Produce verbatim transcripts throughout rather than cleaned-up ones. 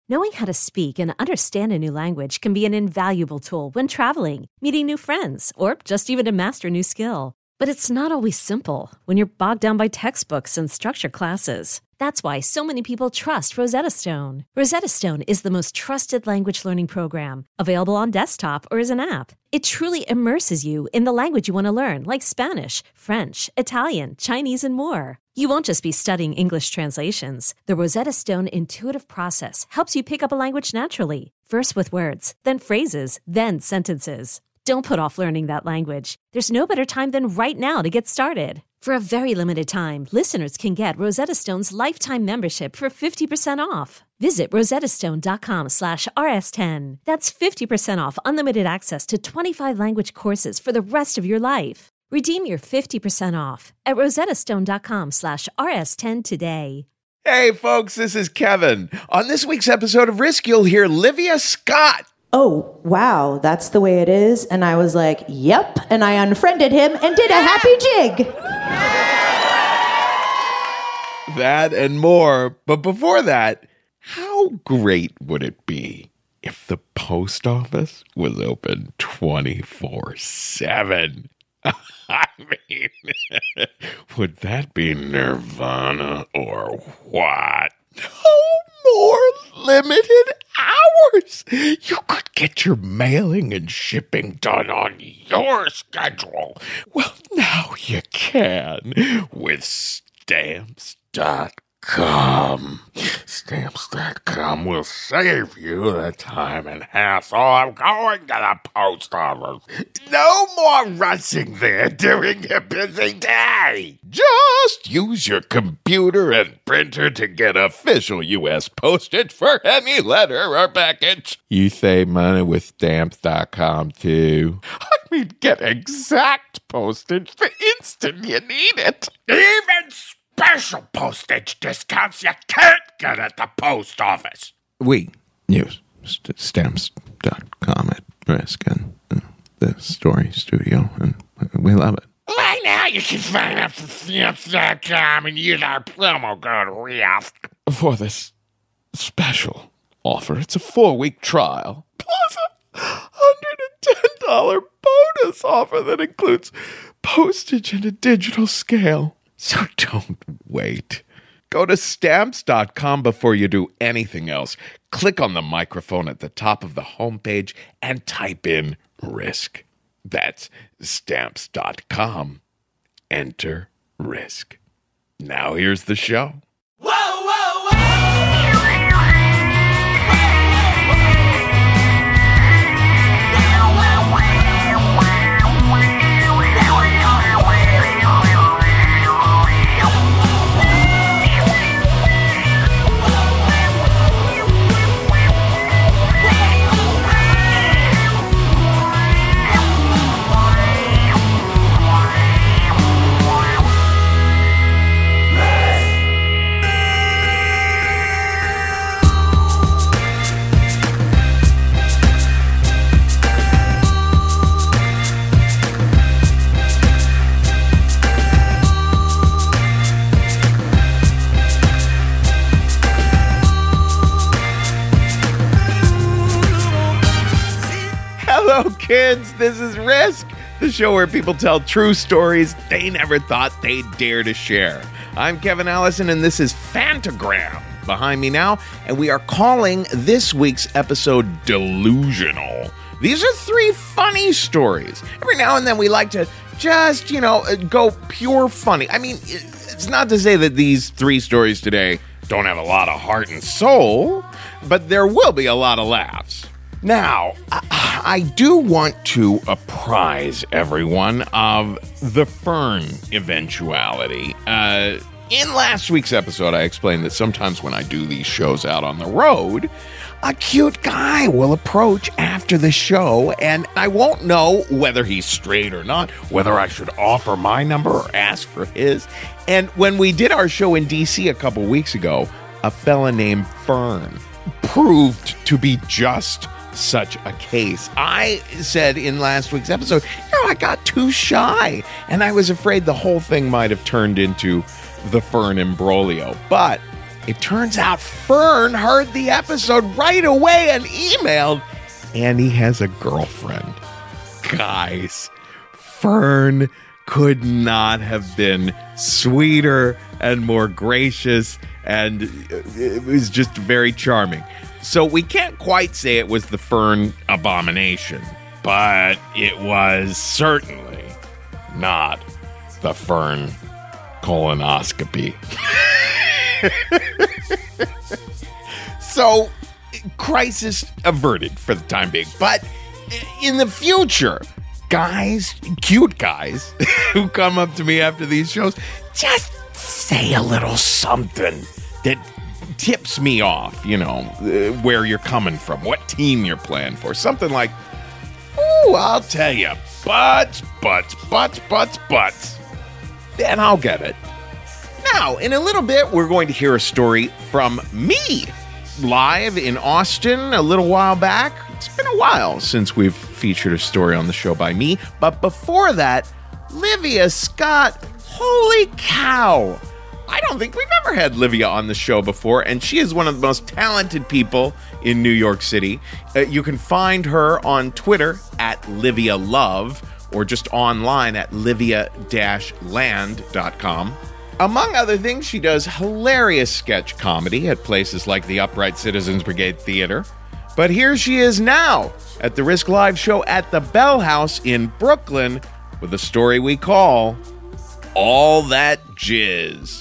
Knowing how to speak and understand a new language can be an invaluable tool when traveling, meeting new friends, or just even to master a new skill. But it's not always simple when you're bogged down by textbooks and structured classes. That's why so many people trust Rosetta Stone. Rosetta Stone is the most trusted language learning program, available on desktop or as an app. It truly immerses you in the language you want to learn, like Spanish, French, Italian, Chinese, and more. You won't just be studying English translations. The Rosetta Stone intuitive process helps you pick up a language naturally, first with words, then phrases, then sentences. Don't put off learning that language. There's no better time than right now to get started. For a very limited time, listeners can get Rosetta Stone's lifetime membership for fifty percent off. Visit rosettastone.com slash rs10. That's fifty percent off unlimited access to twenty-five language courses for the rest of your life. Redeem your fifty percent off at rosettastone.com slash rs10 today. Hey, folks, this is Kevin. On this week's episode of Risk, you'll hear Livia Scott. Oh, wow, that's the way it is. And I was like, yep. And I unfriended him and did a happy jig. That and more. But before that, how great would it be if the post office was open twenty-four seven? I mean, would that be nirvana or what? No more limited hours. You could get your mailing and shipping done on your schedule. Well, now you can with Stamps dot com. Stamps dot com will save you the time and hassle of going to the post office. No more rushing there during a busy day. Just use your computer and printer to get official U S postage for any letter or package. You save money with Stamps dot com too. I mean, get exact postage the instant you need it. Even special postage discounts you can't get at the post office. We use st- Stamps dot com at Risk and uh, the Story Studio, and we love it. Right now, you can sign up for Stamps dot com and use our promo code RISK for this special offer. It's a four-week trial, plus a one hundred ten dollars bonus offer that includes postage and a digital scale. So don't wait. Go to Stamps dot com before you do anything else. Click on the microphone at the top of the homepage and type in RISK. That's Stamps dot com. Enter RISK. Now here's the show. Whoa, whoa, whoa! Hello, kids. This is Risk, the show where people tell true stories they never thought they'd dare to share. I'm Kevin Allison, and this is Fantagram behind me now, and we are calling this week's episode Delusional. These are three funny stories. Every now and then we like to just, you know, go pure funny. I mean, it's not to say that these three stories today don't have a lot of heart and soul, but there will be a lot of laughs. Now, I, I do want to apprise everyone of the Fern eventuality. Uh, in last week's episode, I explained that sometimes when I do these shows out on the road, a cute guy will approach after the show, and I won't know whether he's straight or not, whether I should offer my number or ask for his. And when we did our show in D C a couple weeks ago, a fella named Fern proved to be just such a case. I said in last week's episode, you know, I got too shy, and I was afraid the whole thing might have turned into the Fern imbroglio. But It turns out Fern heard the episode right away and emailed, and he has a girlfriend. Guys, Fern could not have been sweeter and more gracious, and it was just very charming. So we can't quite say it was the Fern abomination, but it was certainly not the Fern colonoscopy. So, crisis averted for the time being. But in the future, guys, cute guys, who come up to me after these shows, just say a little something that tips me off, you know, uh, where you're coming from, what team you're playing for. Something like, ooh, I'll tell you, butts, butts, butts, butts, butts. And I'll get it. Now, in a little bit, we're going to hear a story from me, live in Austin a little while back. It's been a while since we've featured a story on the show by me. But before that, Livia Scott, holy cow. I don't think we've ever had Livia on the show before, and she is one of the most talented people in New York City. Uh, you can find her on Twitter at Livia Love, or just online at livia dash land dot com. Among other things, she does hilarious sketch comedy at places like the Upright Citizens Brigade Theater. But here she is now at the Risk Live show at the Bell House in Brooklyn with a story we call All That Jizz.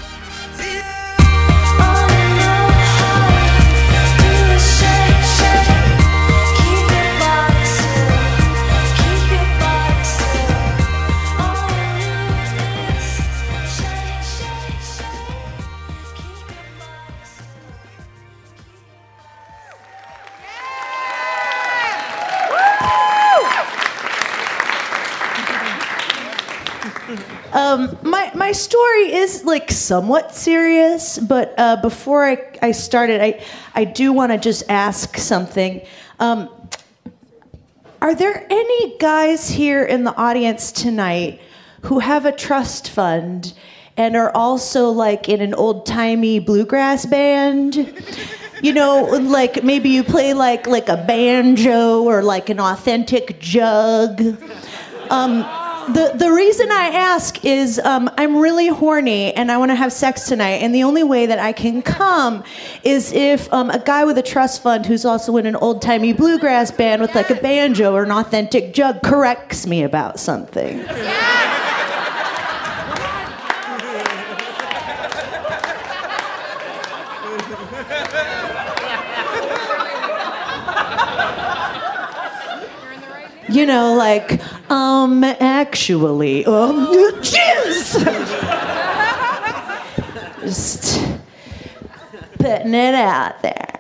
Um, my my story is like somewhat serious, but uh, before I, I started, I I do want to just ask something. Um, are there any guys here in the audience tonight who have a trust fund and are also like in an old-timey bluegrass band? You know, like maybe you play like like a banjo or like an authentic jug. Um, The the reason I ask is um, I'm really horny and I want to have sex tonight, and the only way that I can come is if um, a guy with a trust fund who's also in an old-timey bluegrass band with like a banjo or an authentic jug corrects me about something. You know, like, um, actually, um, jizz! Just putting it out there.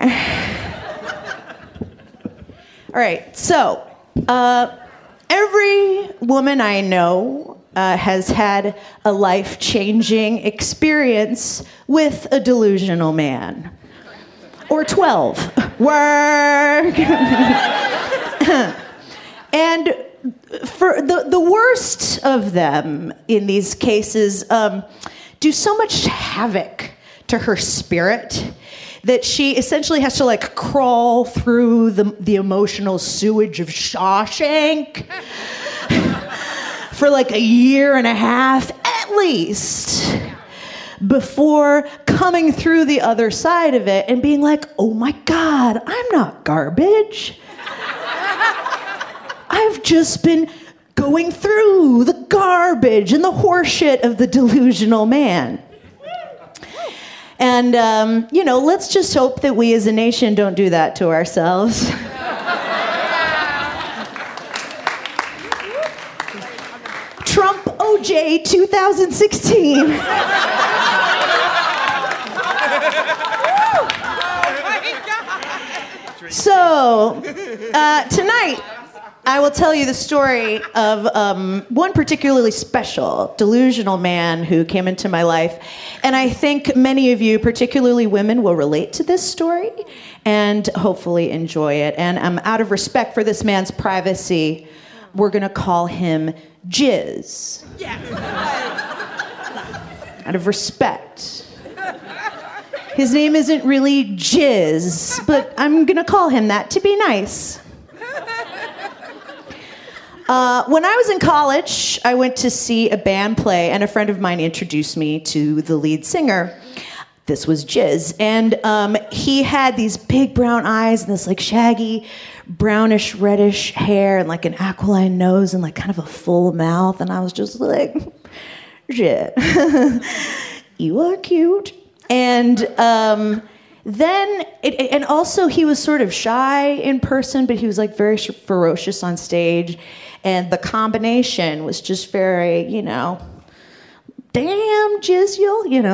All right, so, uh, every woman I know uh, has had a life-changing experience with a delusional man. Or twelve. Work! And for the, the worst of them in these cases um, do so much havoc to her spirit that she essentially has to like crawl through the, the emotional sewage of Shawshank for like a year and a half at least before coming through the other side of it and being like, oh my God, I'm not garbage. I've just been going through the garbage and the horseshit of the delusional man. And, um, you know, let's just hope that we as a nation don't do that to ourselves. Trump O J twenty sixteen. So, uh, tonight, I will tell you the story of um, one particularly special delusional man who came into my life. And I think many of you, particularly women, will relate to this story and hopefully enjoy it. And um, out of respect for this man's privacy, we're going to call him Jizz. Yeah. Out of respect. His name isn't really Jizz, but I'm gonna call him that to be nice. Uh, when I was in college, I went to see a band play, and a friend of mine introduced me to the lead singer. This was Jizz, and um, he had these big brown eyes and this like shaggy, brownish, reddish hair and like an aquiline nose and like kind of a full mouth, and I was just like, shit, you are cute. And um, then, it, and also he was sort of shy in person, but he was like very ferocious on stage. And the combination was just very, you know, damn, Jizzle, you know.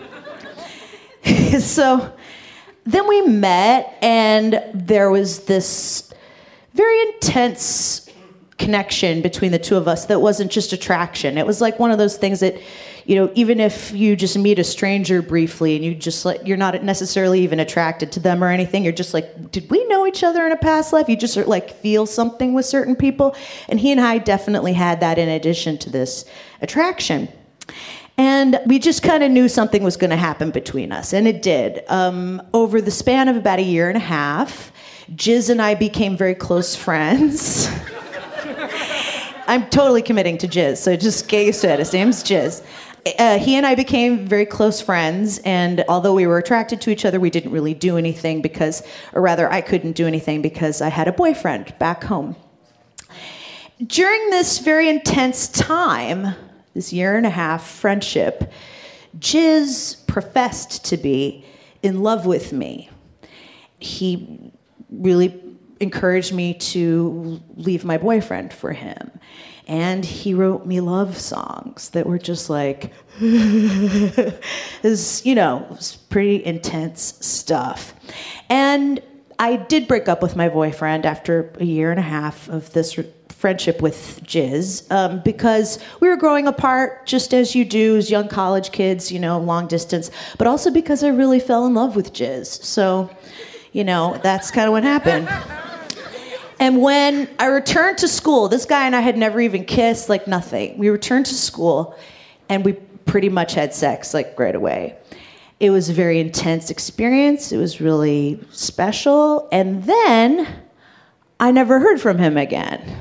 So then we met, and there was this very intense connection between the two of us that wasn't just attraction. It was like one of those things that, you know, even if you just meet a stranger briefly and you just like, you're not necessarily even attracted to them or anything, you're just like, did we know each other in a past life? You just like feel something with certain people. And he and I definitely had that in addition to this attraction. And we just kind of knew something was going to happen between us, and it did. Um, over the span of about a year and a half, Jizz and I became very close friends. I'm totally committing to Jizz, so just get used to it. His name's Jizz. Uh, he and I became very close friends, and although we were attracted to each other, we didn't really do anything because, or rather, I couldn't do anything because I had a boyfriend back home. During this very intense time, this year and a half friendship, Jizz professed to be in love with me. He really encouraged me to leave my boyfriend for him. And he wrote me love songs that were just like, it was, you know, it was pretty intense stuff. And I did break up with my boyfriend after a year and a half of this re- friendship with Jizz, um, because we were growing apart, just as you do as young college kids, you know, long distance, but also because I really fell in love with Jizz. So, you know, that's kind of what happened. And when I returned to school, this guy and I had never even kissed, like nothing. We returned to school, and we pretty much had sex, like right away. It was a very intense experience. It was really special. And then I never heard from him again.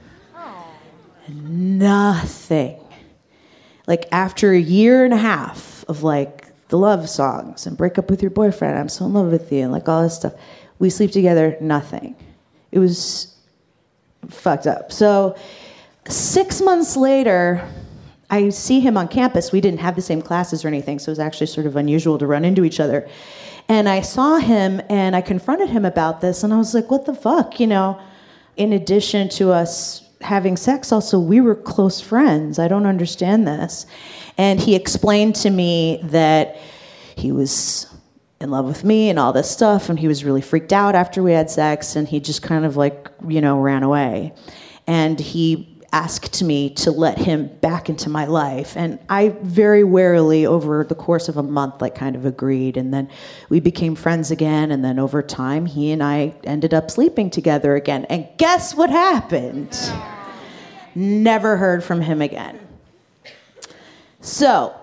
Nothing. Like after a year and a half of like the love songs and break up with your boyfriend, I'm so in love with you, and like all this stuff, we sleep together, nothing. It was fucked up. So six months later, I see him on campus. We didn't have the same classes or anything, so it was actually sort of unusual to run into each other. And I saw him, and I confronted him about this, and I was like, what the fuck, you know? In addition to us having sex, also, we were close friends. I don't understand this. And he explained to me that he was in love with me and all this stuff, and he was really freaked out after we had sex, and he just kind of like, you know, ran away. And he asked me to let him back into my life, and I very warily, over the course of a month, like kind of agreed, and then we became friends again, and then over time, he and I ended up sleeping together again. And guess what happened? Never heard from him again. So,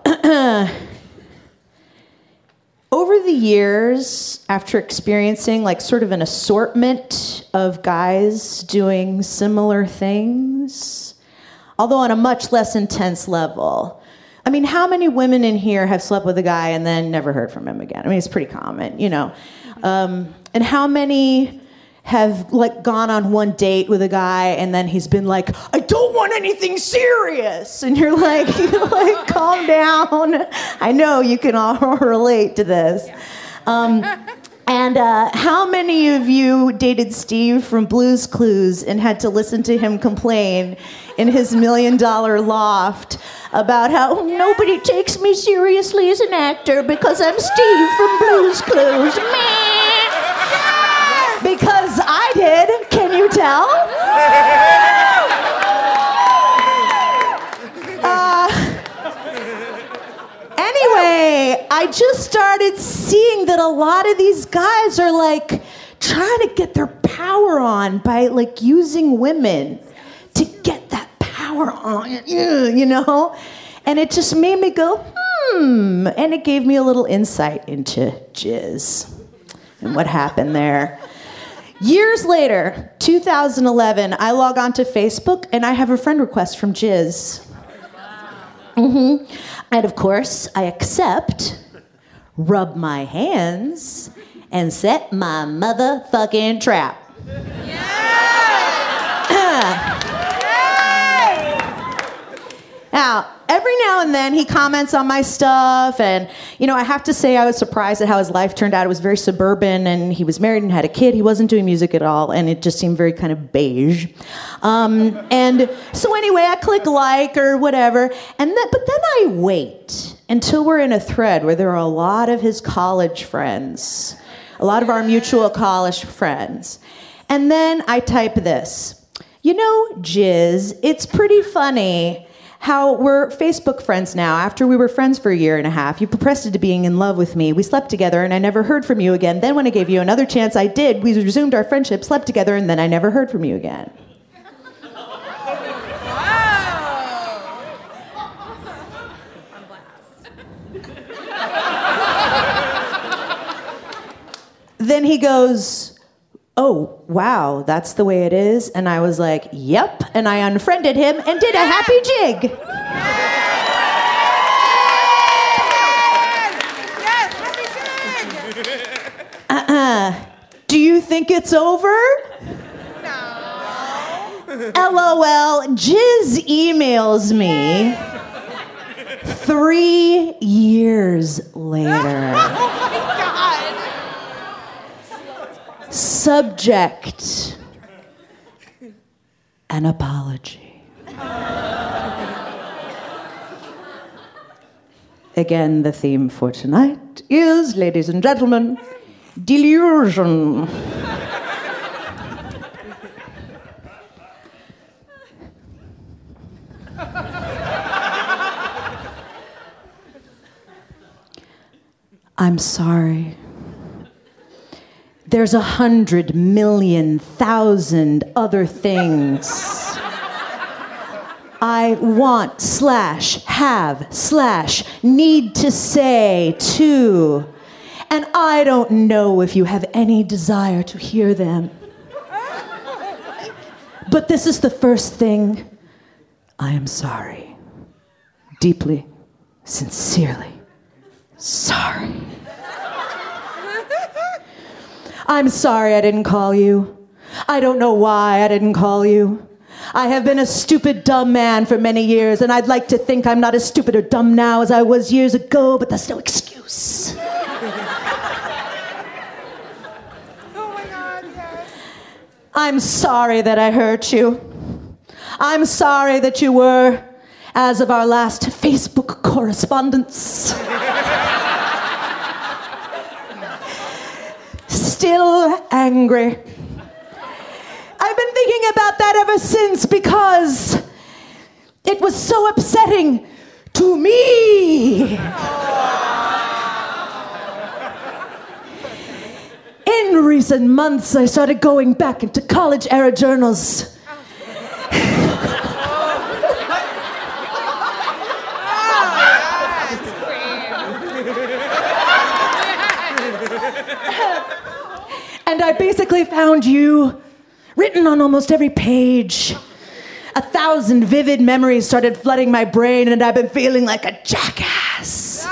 over the years, after experiencing like sort of an assortment of guys doing similar things, although on a much less intense level. I mean, how many women in here have slept with a guy and then never heard from him again? I mean, it's pretty common, you know. Um, and how many have like gone on one date with a guy and then he's been like, I don't want anything serious. And you're like, you're like, calm down. I know you can all relate to this. Um, and uh, how many of you dated Steve from Blue's Clues and had to listen to him complain in his million dollar loft about how nobody takes me seriously as an actor because I'm Steve from Blue's Clues? Meh. Because I did, can you tell? Uh, anyway, I just started seeing that a lot of these guys are like trying to get their power on by like using women to get that power on, you know? And it just made me go, hmm, and it gave me a little insight into jizz and what happened there. Years later, two thousand eleven, I log on to Facebook and I have a friend request from Jizz. Mm-hmm. And of course, I accept, rub my hands, and set my motherfucking trap. Now, every now and then he comments on my stuff, and, you know, I have to say I was surprised at how his life turned out. It was very suburban, and he was married and had a kid. He wasn't doing music at all, and it just seemed very kind of beige. Um, and so anyway, I click like or whatever, and then, but then I wait until we're in a thread where there are a lot of his college friends, a lot of our mutual college friends. And then I type this. You know, Jizz, it's pretty funny how we're Facebook friends now. After we were friends for a year and a half, you progressed into being in love with me. We slept together and I never heard from you again. Then when I gave you another chance, I did. We resumed our friendship, slept together, and then I never heard from you again. Then he goes, oh, wow, that's the way it is? And I was like, yep. And I unfriended him and did a happy jig. Yes, happy jig. Uh-uh. Do you think it's over? No. LOL, Jizz emails me three years later. Oh my God. Subject, an apology. Again, the theme for tonight is, ladies and gentlemen, delusion. I'm sorry. There's a hundred million thousand other things I want slash have slash need to say too, and I don't know if you have any desire to hear them. But this is the first thing. I am sorry. Deeply, sincerely sorry. I'm sorry I didn't call you. I don't know why I didn't call you. I have been a stupid, dumb man for many years, and I'd like to think I'm not as stupid or dumb now as I was years ago, but that's no excuse. Oh my God, yes. I'm sorry that I hurt you. I'm sorry that you were, as of our last Facebook correspondence, still angry. I've been thinking about that ever since because it was so upsetting to me. In recent months, I started going back into college-era journals. And I basically found you written on almost every page. A thousand vivid memories started flooding my brain, and I've been feeling like a jackass.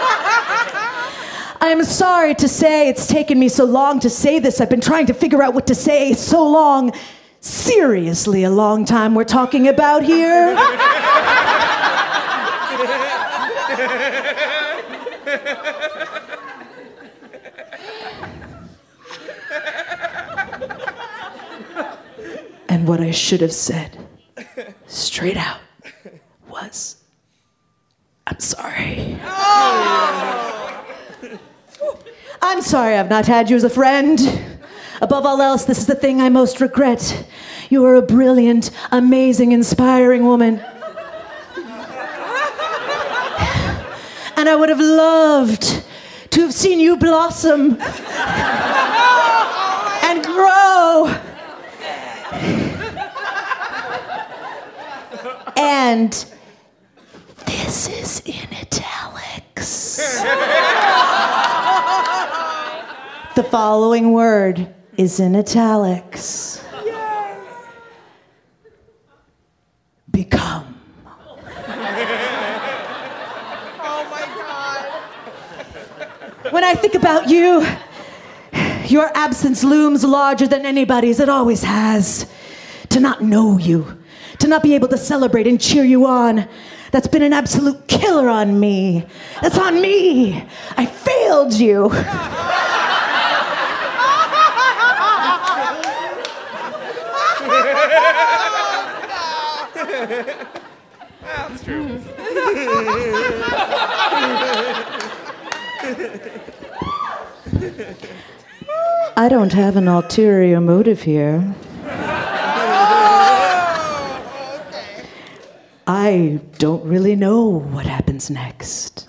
I'm sorry to say it's taken me so long to say this. I've been trying to figure out what to say so long. Seriously, a long time we're talking about here. And what I should have said, straight out, was, I'm sorry. Oh. I'm sorry I've not had you as a friend. Above all else, this is the thing I most regret. You are a brilliant, amazing, inspiring woman. And I would have loved to have seen you blossom and grow. And this is in italic. The following word is in italics. Yes. Become. Oh my God. When I think about you, your absence looms larger than anybody's. It always has. To not know you, to not be able to celebrate and cheer you on, that's been an absolute killer on me. That's on me. I failed you. That's true. I don't have an ulterior motive here. I don't really know what happens next.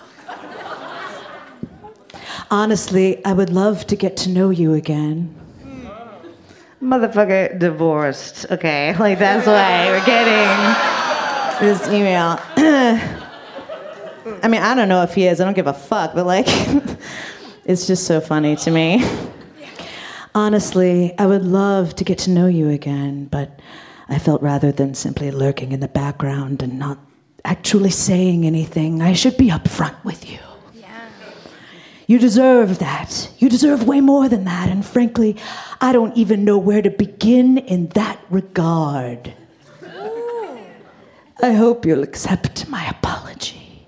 Honestly, I would love to get to know you again. Motherfucker divorced, okay? Like, that's why we're getting this email. I mean, I don't know if he is. I don't give a fuck, but, like, it's just so funny to me. Honestly, I would love to get to know you again, but I felt rather than simply lurking in the background and not actually saying anything, I should be upfront with you. Yeah. You deserve that. You deserve way more than that. And frankly, I don't even know where to begin in that regard. Ooh. I hope you'll accept my apology.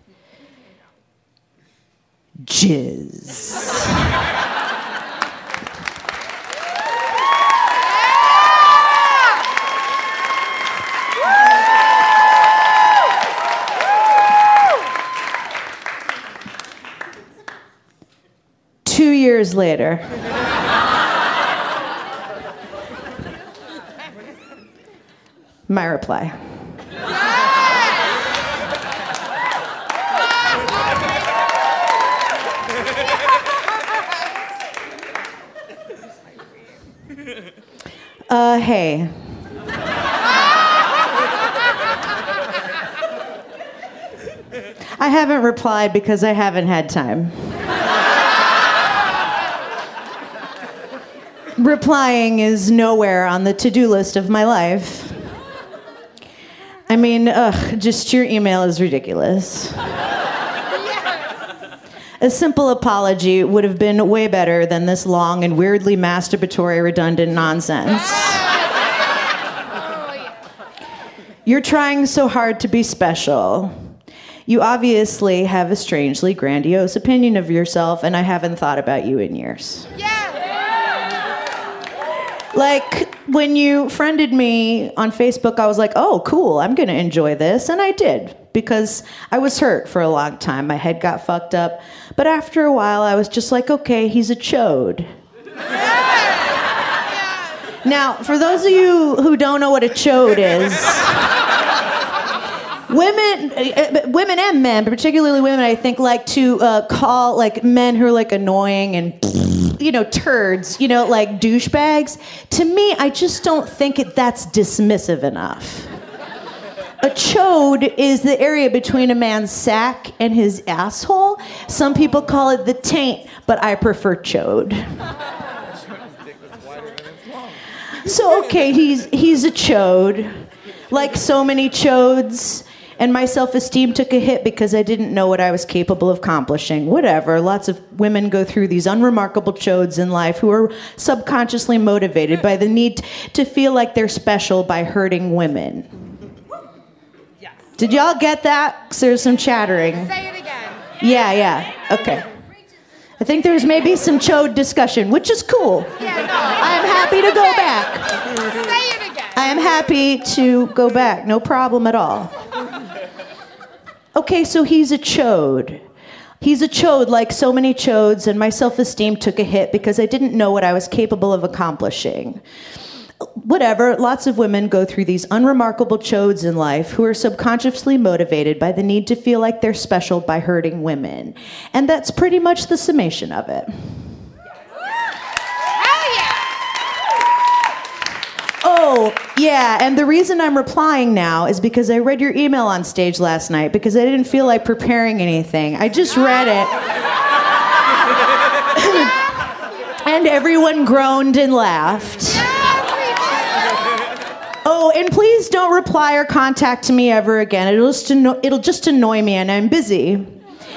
Jizz. Two years later. My reply. Uh, hey. I haven't replied because I haven't had time. Replying is nowhere on the to-do list of my life. I mean, ugh, just your email is ridiculous. Yes. A simple apology would have been way better than this long and weirdly masturbatory redundant nonsense. Oh, yeah. You're trying so hard to be special. You obviously have a strangely grandiose opinion of yourself, and I haven't thought about you in years. Yes. Like, when you friended me on Facebook, I was like, oh, cool, I'm going to enjoy this. And I did, because I was hurt for a long time. My head got fucked up. But after a while, I was just like, okay, he's a chode. Now, for those of you who don't know what a chode is, women, uh, women and men, but particularly women, I think, like to uh, call like men who are like annoying and, you know, turds, you know, like douchebags. To me, I just don't think it, that's dismissive enough. A chode is the area between a man's sack and his asshole. Some people call it the taint, but I prefer chode. So, okay, he's he's a chode. Like so many chodes. And my self-esteem took a hit because I didn't know what I was capable of accomplishing. Whatever. Lots of women go through these unremarkable chodes in life who are subconsciously motivated by the need to feel like they're special by hurting women. Yes. Did y'all get that? 'Cause there's some chattering. Say it again. Yeah, yeah. Okay. I think there's maybe some chode discussion, which is cool. Yeah, no. I'm happy to go back. Say it again. I am happy to go back. No problem at all. Okay, so he's a chode. He's a chode like so many chodes, and my self-esteem took a hit because I didn't know what I was capable of accomplishing. Whatever, lots of women go through these unremarkable chodes in life who are subconsciously motivated by the need to feel like they're special by hurting women. And that's pretty much the summation of it. Hell yeah. Oh, yeah, and the reason I'm replying now is because I read your email on stage last night because I didn't feel like preparing anything. I just read it. And everyone groaned and laughed. Oh, and please don't reply or contact me ever again. It'll just anno- it'll just annoy me, and I'm busy.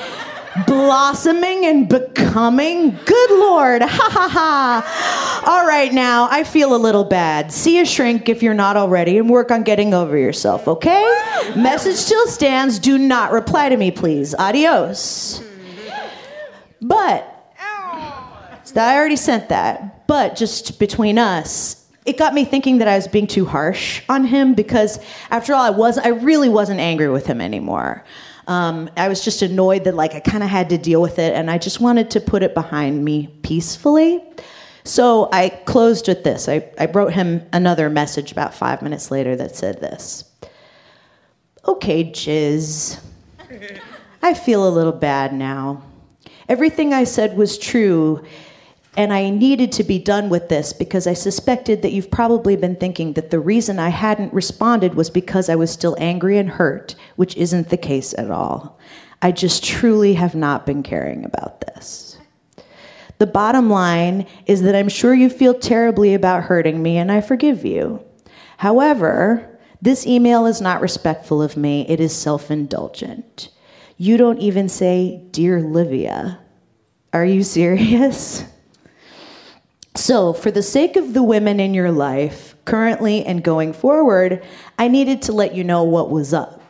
Blossoming and becoming? Good Lord, ha ha ha. All right, now, I feel a little bad. See a shrink if you're not already, and work on getting over yourself, okay? Message still stands. Do not reply to me, please. Adios. But, so I already sent that, but just between us, it got me thinking that I was being too harsh on him because, after all, I was I really wasn't angry with him anymore. Um, I was just annoyed that, like, I kind of had to deal with it, and I just wanted to put it behind me peacefully. So I closed with this. I, I wrote him another message about five minutes later that said this. Okay, Jizz. I feel a little bad now. Everything I said was true, and I needed to be done with this because I suspected that you've probably been thinking that the reason I hadn't responded was because I was still angry and hurt, which isn't the case at all. I just truly have not been caring about this. The bottom line is that I'm sure you feel terribly about hurting me, and I forgive you. However, this email is not respectful of me. It is self-indulgent. You don't even say, "Dear Livia." Are you serious? So, for the sake of the women in your life, currently and going forward, I needed to let you know what was up.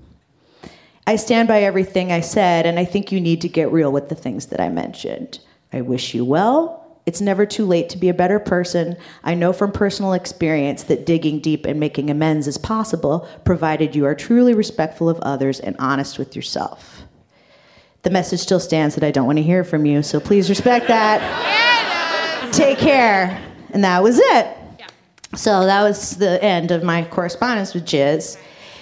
I stand by everything I said, and I think you need to get real with the things that I mentioned. I wish you well. It's never too late to be a better person. I know from personal experience that digging deep and making amends is possible, provided you are truly respectful of others and honest with yourself. The message still stands that I don't want to hear from you, so please respect that. Take care. And that was it. Yeah. So that was the end of my correspondence with Jizz.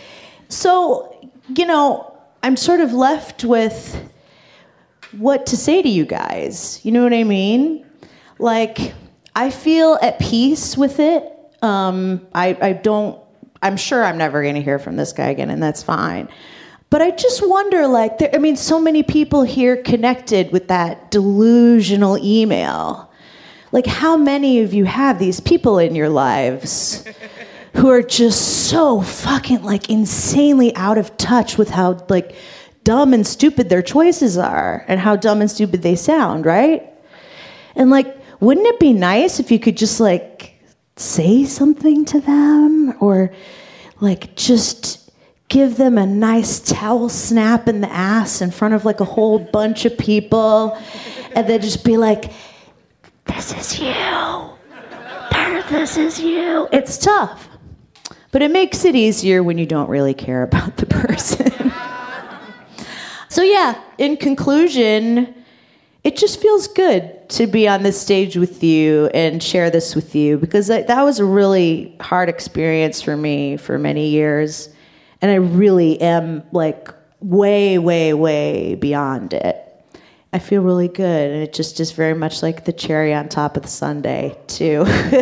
So, you know, I'm sort of left with what to say to you guys. You know what I mean? Like, I feel at peace with it. Um, I, I don't, I'm sure I'm never going to hear from this guy again, and that's fine. But I just wonder, like, there, I mean, so many people here connected with that delusional email. Like, how many of you have these people in your lives who are just so fucking, like, insanely out of touch with how, like, dumb and stupid their choices are and how dumb and stupid they sound, right? And, like, wouldn't it be nice if you could just, like, say something to them or, like, just give them a nice towel snap in the ass in front of, like, a whole bunch of people and then just be like, this is you. There, this is you. It's tough. But it makes it easier when you don't really care about the person. So yeah, in conclusion, it just feels good to be on this stage with you and share this with you because that, that was a really hard experience for me for many years. And I really am like way, way, way beyond it. I feel really good, and it just is very much like the cherry on top of the sundae to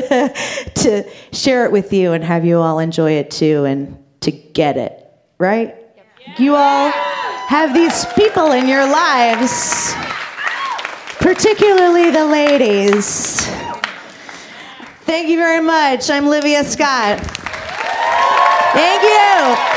to share it with you and have you all enjoy it too and to get it, right? Yep. You all have these people in your lives, particularly the ladies. Thank you very much. I'm Livia Scott. Thank you.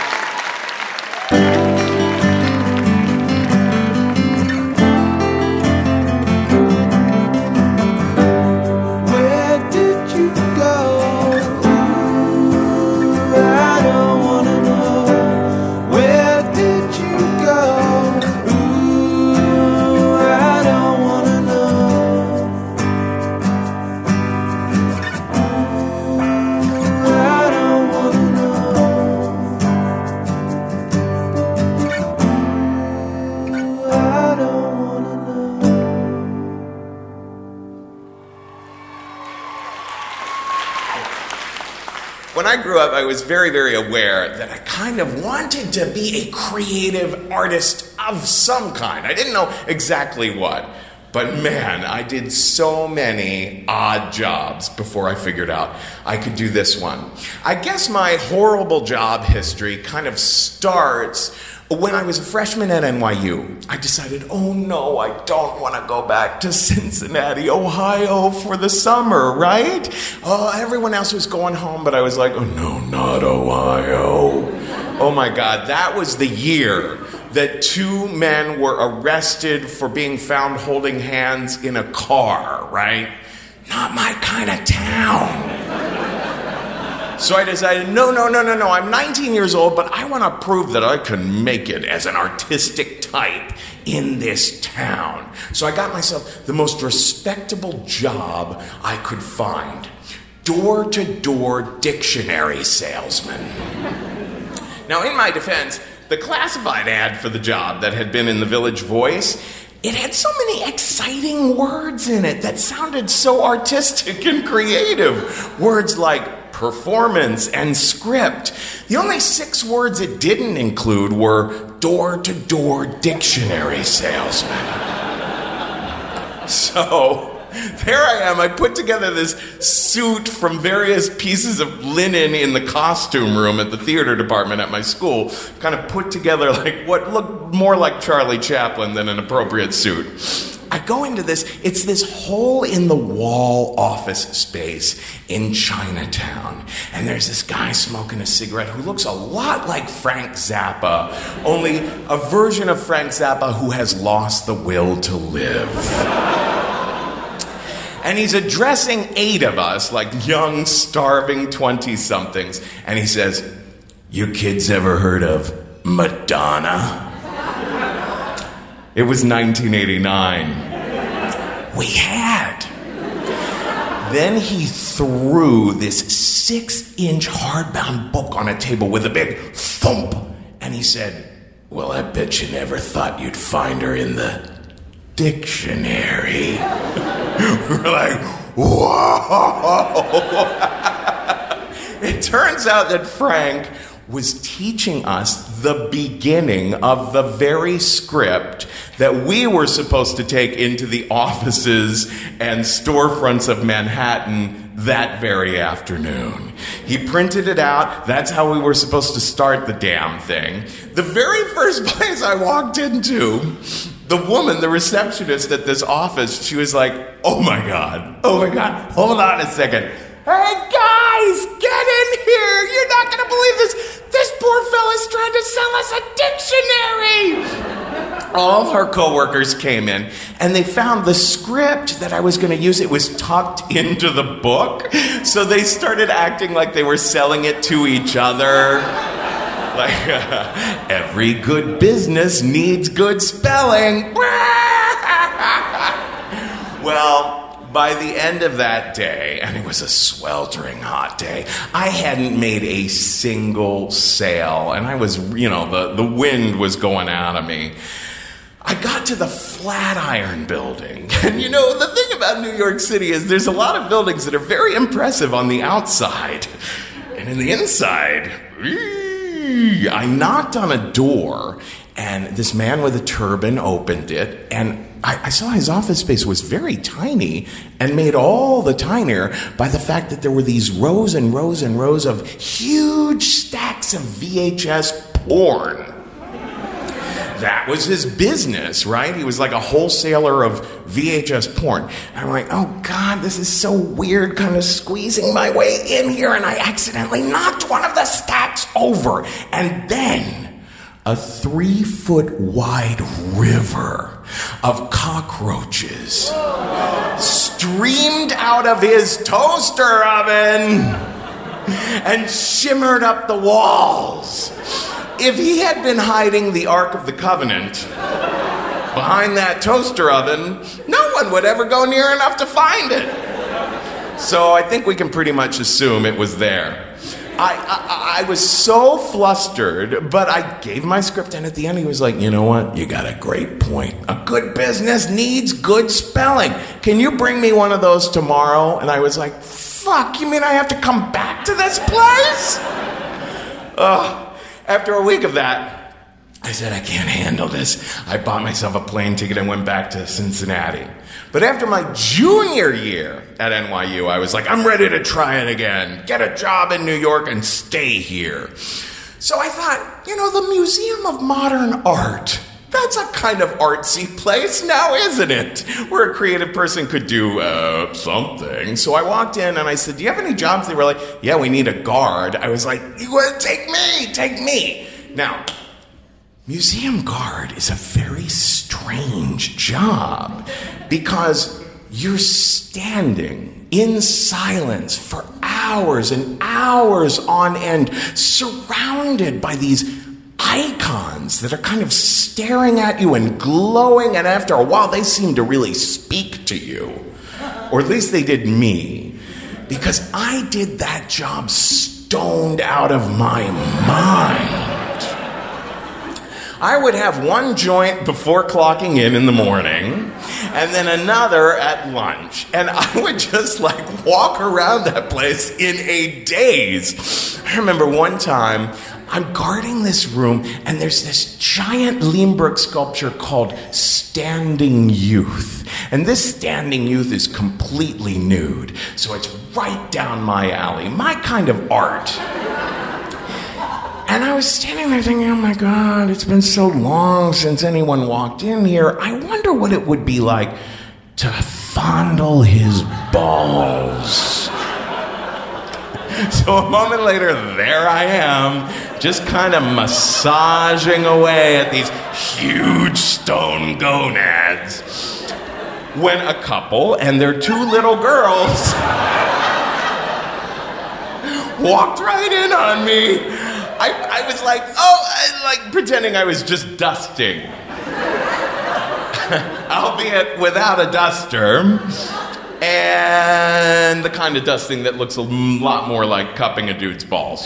When I grew up, I was very, very aware that I kind of wanted to be a creative artist of some kind. I didn't know exactly what, but man, I did so many odd jobs before I figured out I could do this one. I guess my horrible job history kind of starts When I was a freshman at N Y U, I decided, oh no, I don't want to go back to Cincinnati, Ohio for the summer, right? Oh, everyone else was going home, but I was like, oh no, not Ohio. Oh my God, that was the year that two men were arrested for being found holding hands in a car, right? Not my kind of town. So I decided, no, no, no, no, no, I'm nineteen years old, but I want to prove that I can make it as an artistic type in this town. So I got myself the most respectable job I could find. Door-to-door dictionary salesman. Now, in my defense, the classified ad for the job that had been in the Village Voice, it had so many exciting words in it that sounded so artistic and creative. Words like performance and script. The only six words it didn't include were door-to-door dictionary salesman. So there I am. I put together this suit from various pieces of linen in the costume room at the theater department at my school. Kind of put together like what looked more like Charlie Chaplin than an appropriate suit. I go into this, it's this hole-in-the-wall office space in Chinatown. And there's this guy smoking a cigarette who looks a lot like Frank Zappa, only a version of Frank Zappa who has lost the will to live. And he's addressing eight of us like young, starving twenty-somethings. And he says, you kids ever heard of Madonna? It was nineteen eighty-nine. We had. Then he threw this six-inch hardbound book on a table with a big thump. And he said, well, I bet you never thought you'd find her in the dictionary. We're like, whoa. It turns out that Frank was teaching us the beginning of the very script that we were supposed to take into the offices and storefronts of Manhattan that very afternoon. He printed it out. That's how we were supposed to start the damn thing. The very first place I walked into, the woman, the receptionist at this office, she was like, oh my God, oh my God, hold on a second. Hey guys, get in here. You're not going to believe this. This poor fella's trying to sell us a dictionary. All her coworkers came in and they found the script that I was going to use. It was tucked into the book. So they started acting like they were selling it to each other. Like, uh, every good business needs good spelling. Well, by the end of that day, and it was a sweltering hot day, I hadn't made a single sale, and I was, you know, the, the wind was going out of me. I got to the Flatiron Building. And you know, the thing about New York City is there's a lot of buildings that are very impressive on the outside. And in the inside, I knocked on a door, and this man with a turban opened it, and I, I saw his office space was very tiny and made all the tinier by the fact that there were these rows and rows and rows of huge stacks of V H S porn. That was his business, right? He was like a wholesaler of V H S porn. And I'm like, oh God, this is so weird, kind of squeezing my way in here, and I accidentally knocked one of the stacks over. And then a three-foot wide river of cockroaches streamed out of his toaster oven and shimmered up the walls. If he had been hiding the Ark of the Covenant behind that toaster oven, no one would ever go near enough to find it. So I think we can pretty much assume it was there. I, I, I was so flustered, but I gave my script, and at the end he was like, you know what? You got a great point. A good business needs good spelling. Can you bring me one of those tomorrow? And I was like, fuck, you mean I have to come back to this place? Ugh. After a week of that, I said, I can't handle this. I bought myself a plane ticket and went back to Cincinnati. But after my junior year at N Y U, I was like, I'm ready to try it again. Get a job in New York and stay here. So I thought, you know, the Museum of Modern Art, that's a kind of artsy place now, isn't it? Where a creative person could do uh, something. So I walked in and I said, do you have any jobs? They were like, yeah, we need a guard. I was like, you want to take me, take me. Now, museum guard is a very strange job because you're standing in silence for hours and hours on end, surrounded by these icons that are kind of staring at you and glowing, and after a while they seem to really speak to you. Or at least they did me, because I did that job stoned out of my mind. I would have one joint before clocking in in the morning, and then another at lunch. And I would just like walk around that place in a daze. I remember one time, I'm guarding this room, and there's this giant Limburg sculpture called Standing Youth. And this Standing Youth is completely nude, so it's right down my alley, my kind of art. And I was standing there thinking, oh my God, it's been so long since anyone walked in here. I wonder what it would be like to fondle his balls. So a moment later, there I am, just kind of massaging away at these huge stone gonads, when a couple and their two little girls walked right in on me. I, I was like, oh, I, like pretending I was just dusting. Albeit without a duster. And the kind of dusting that looks a lot more like cupping a dude's balls.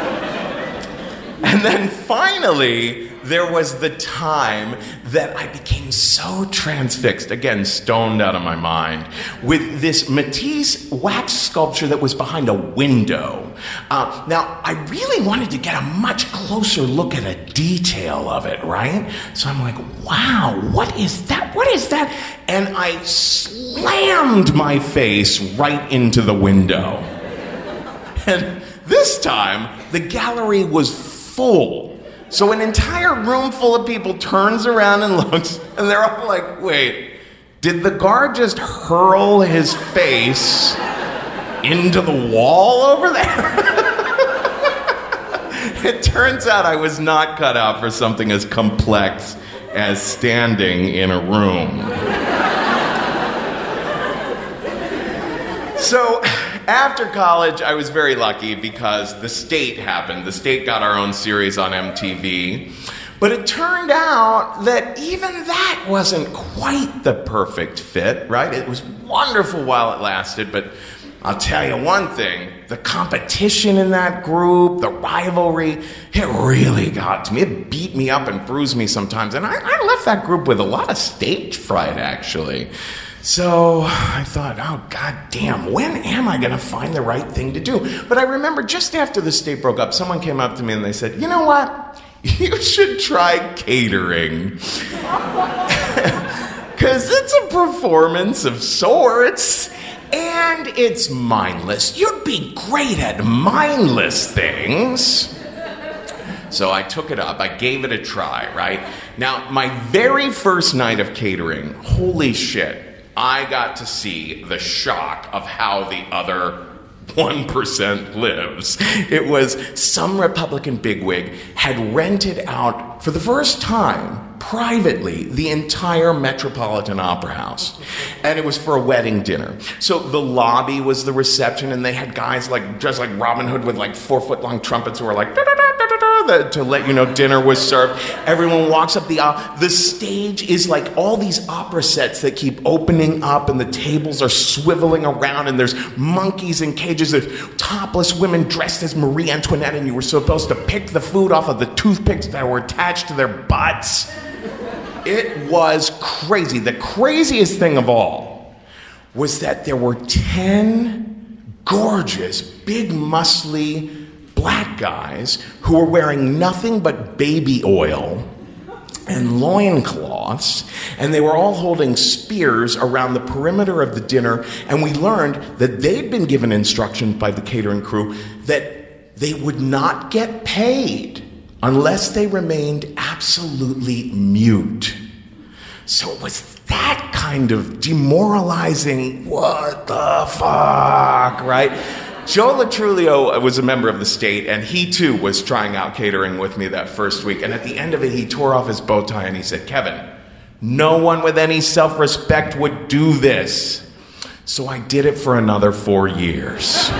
And then finally, there was the time that I became so transfixed, again, stoned out of my mind, with this Matisse wax sculpture that was behind a window. Uh, now, I really wanted to get a much closer look at a detail of it, right? So I'm like, wow, what is that? What is that? And I slammed my face right into the window. And this time, the gallery was full. So an entire room full of people turns around and looks, and they're all like, wait, did the guard just hurl his face into the wall over there? It turns out I was not cut out for something as complex as standing in a room. So, after college, I was very lucky because The State happened. The State got our own series on M T V. But it turned out that even that wasn't quite the perfect fit, right? It was wonderful while it lasted, but I'll tell you one thing. The competition in that group, the rivalry, it really got to me. It beat me up and bruised me sometimes. And I, I left that group with a lot of stage fright, actually. So I thought, oh, God damn, when am I going to find the right thing to do? But I remember just after The State broke up, someone came up to me and they said, you know what? You should try catering. Because it's a performance of sorts, and it's mindless. You'd be great at mindless things. So I took it up. I gave it a try, right? Now, my very first night of catering, holy shit, I got to see the shock of how the other one percent lives. It was some Republican bigwig had rented out, for the first time, privately, the entire Metropolitan Opera House. And it was for a wedding dinner. So the lobby was the reception, and they had guys like dressed like Robin Hood with like four-foot-long trumpets who were like, da-da-da-da-da-da, to let you know dinner was served. Everyone walks up the aisle. The stage is like all these opera sets that keep opening up, and the tables are swiveling around, and there's monkeys in cages. There's topless women dressed as Marie Antoinette, and you were supposed to pick the food off of the toothpicks that were attached to their butts. It was crazy. The craziest thing of all was that there were ten gorgeous, big, muscly black guys who were wearing nothing but baby oil and loincloths, and they were all holding spears around the perimeter of the dinner, and we learned that they'd been given instructions by the catering crew that they would not get paid unless they remained absolutely mute. So it was that kind of demoralizing, what the fuck, right? Joe Latrulio was a member of the state, and he too was trying out catering with me that first week. And at the end of it, he tore off his bow tie and he said, Kevin, no one with any self-respect would do this. So I did it for another four years.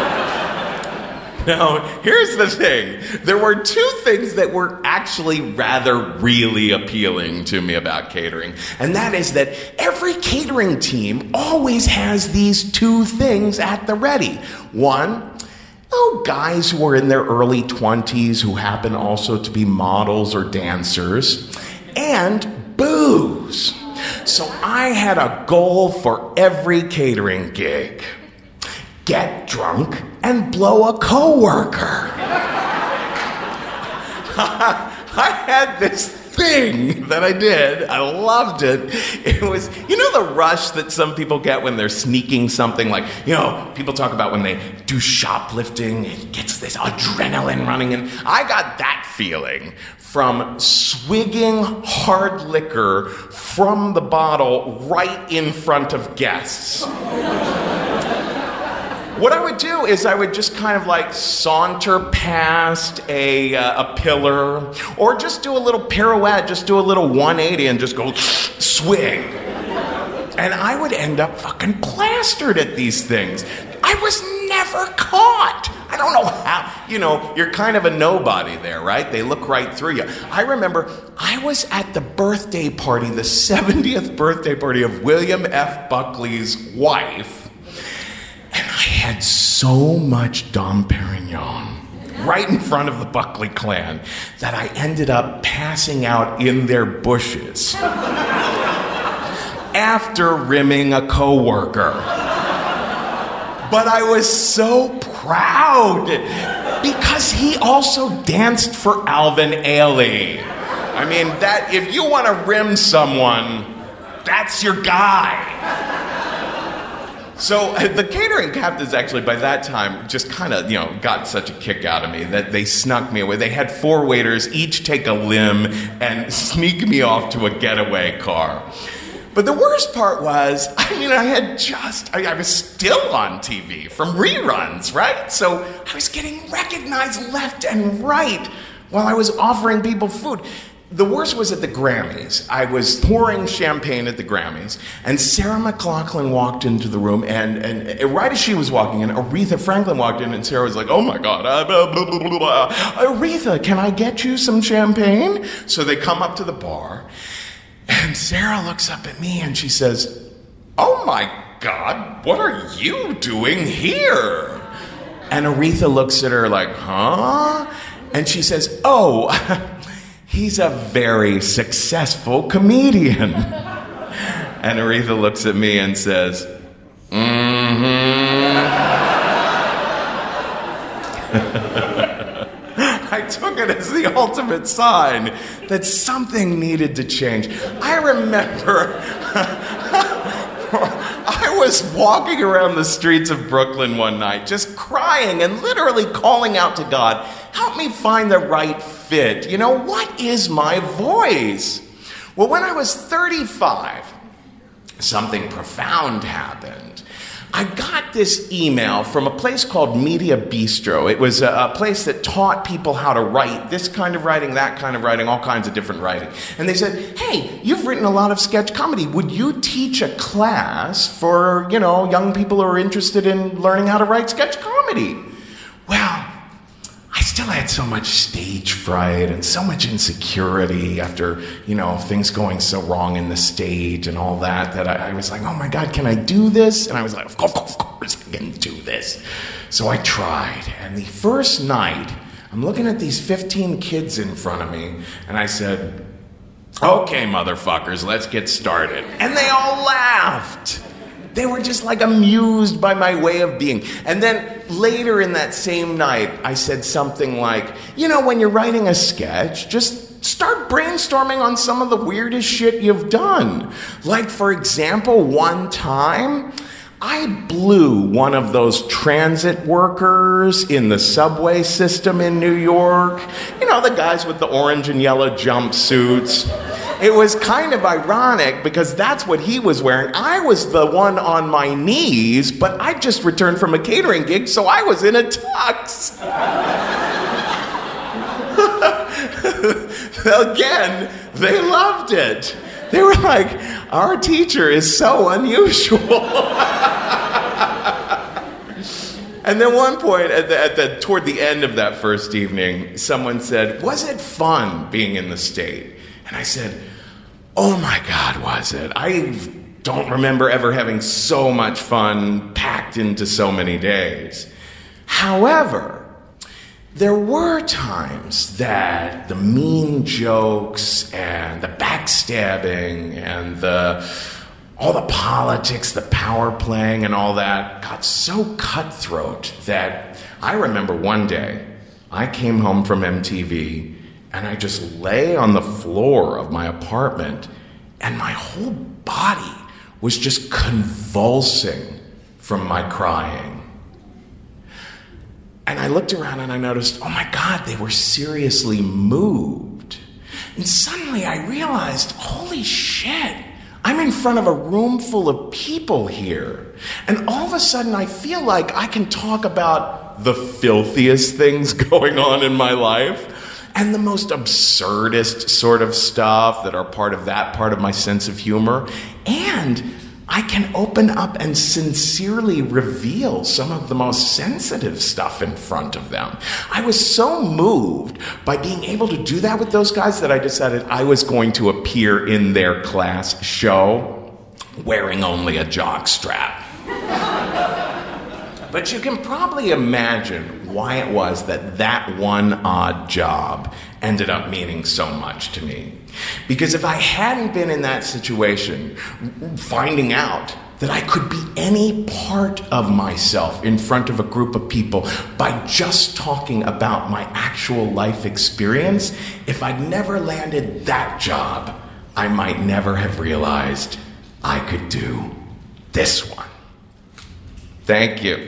Now, here's the thing. There were two things that were actually rather really appealing to me about catering. And that is that every catering team always has these two things at the ready. One, oh, guys who are in their early twenties who happen also to be models or dancers. And booze. So I had a goal for every catering gig. Get drunk and blow a coworker. I had this thing that I did. I loved it. It was, you know, the rush that some people get when they're sneaking something, like, you know, people talk about when they do shoplifting, it gets this adrenaline running, and I got that feeling from swigging hard liquor from the bottle right in front of guests. What I would do is I would just kind of like saunter past a, uh, a pillar, or just do a little pirouette, just do a little one eighty and just go swing. And I would end up fucking plastered at these things. I was never caught. I don't know how, you know, you're kind of a nobody there, right? They look right through you. I remember I was at the birthday party, the seventieth birthday party of William F. Buckley's wife. And I had so much Dom Perignon right in front of the Buckley clan that I ended up passing out in their bushes after rimming a coworker. But I was so proud because he also danced for Alvin Ailey. I mean, that if you want to rim someone, that's your guy. So uh, the catering captains actually by that time just kind of, you know, got such a kick out of me that they snuck me away. They had four waiters each take a limb and sneak me off to a getaway car. But the worst part was, I mean, I had just, I, I was still on T V from reruns, right? So I was getting recognized left and right while I was offering people food. The worst was at the Grammys. I was pouring champagne at the Grammys, and Sarah McLachlan walked into the room, and, and right as she was walking in, Aretha Franklin walked in, and Sarah was like, oh my God, uh, blah, blah, blah, blah, blah. Aretha, can I get you some champagne? So they come up to the bar, and Sarah looks up at me, and she says, oh my God, what are you doing here? And Aretha looks at her like, huh? And she says, oh, he's a very successful comedian. And Aretha looks at me and says, mm-hmm. I took it as the ultimate sign that something needed to change. I remember I was walking around the streets of Brooklyn one night, just crying and literally calling out to God, help me find the right fit. You know, what is my voice? Well, when I was thirty-five, something profound happened. I got this email from a place called Media Bistro. It was a, a place that taught people how to write, this kind of writing, that kind of writing, all kinds of different writing. And they said, hey, you've written a lot of sketch comedy. Would you teach a class for, you know, young people who are interested in learning how to write sketch comedy? Well, I still had so much stage fright and so much insecurity after, you know, things going so wrong in the stage and all that, that I, I was like, oh my God, can I do this? And I was like, of course, of course I can do this. So I tried. And the first night, I'm looking at these fifteen kids in front of me, and I said, okay, motherfuckers, let's get started. And they all laughed. They were just like amused by my way of being. And then later in that same night, I said something like, you know, when you're writing a sketch, just start brainstorming on some of the weirdest shit you've done. Like, for example, one time, I blew one of those transit workers in the subway system in New York. You know, the guys with the orange and yellow jumpsuits. It was kind of ironic because that's what he was wearing. I was the one on my knees, but I just returned from a catering gig, so I was in a tux. Again, they loved it. They were like, our teacher is so unusual. And then one point, at the, at the, toward the end of that first evening, someone said, was it fun being in the state? And I said, oh my God, was it? I don't remember ever having so much fun packed into so many days. However, there were times that the mean jokes and the backstabbing and the all the politics, the power playing and all that got so cutthroat that I remember one day I came home from M T V and I just lay on the floor of my apartment and my whole body was just convulsing from my crying. And I looked around and I noticed, oh my God, they were seriously moved. And suddenly I realized, holy shit, I'm in front of a room full of people here. And all of a sudden I feel like I can talk about the filthiest things going on in my life and the most absurdist sort of stuff that are part of that part of my sense of humor. And I can open up and sincerely reveal some of the most sensitive stuff in front of them. I was so moved by being able to do that with those guys that I decided I was going to appear in their class show wearing only a jock strap. But you can probably imagine why it was that that one odd job ended up meaning so much to me. Because if I hadn't been in that situation, finding out that I could be any part of myself in front of a group of people by just talking about my actual life experience, if I'd never landed that job, I might never have realized I could do this one. Thank you.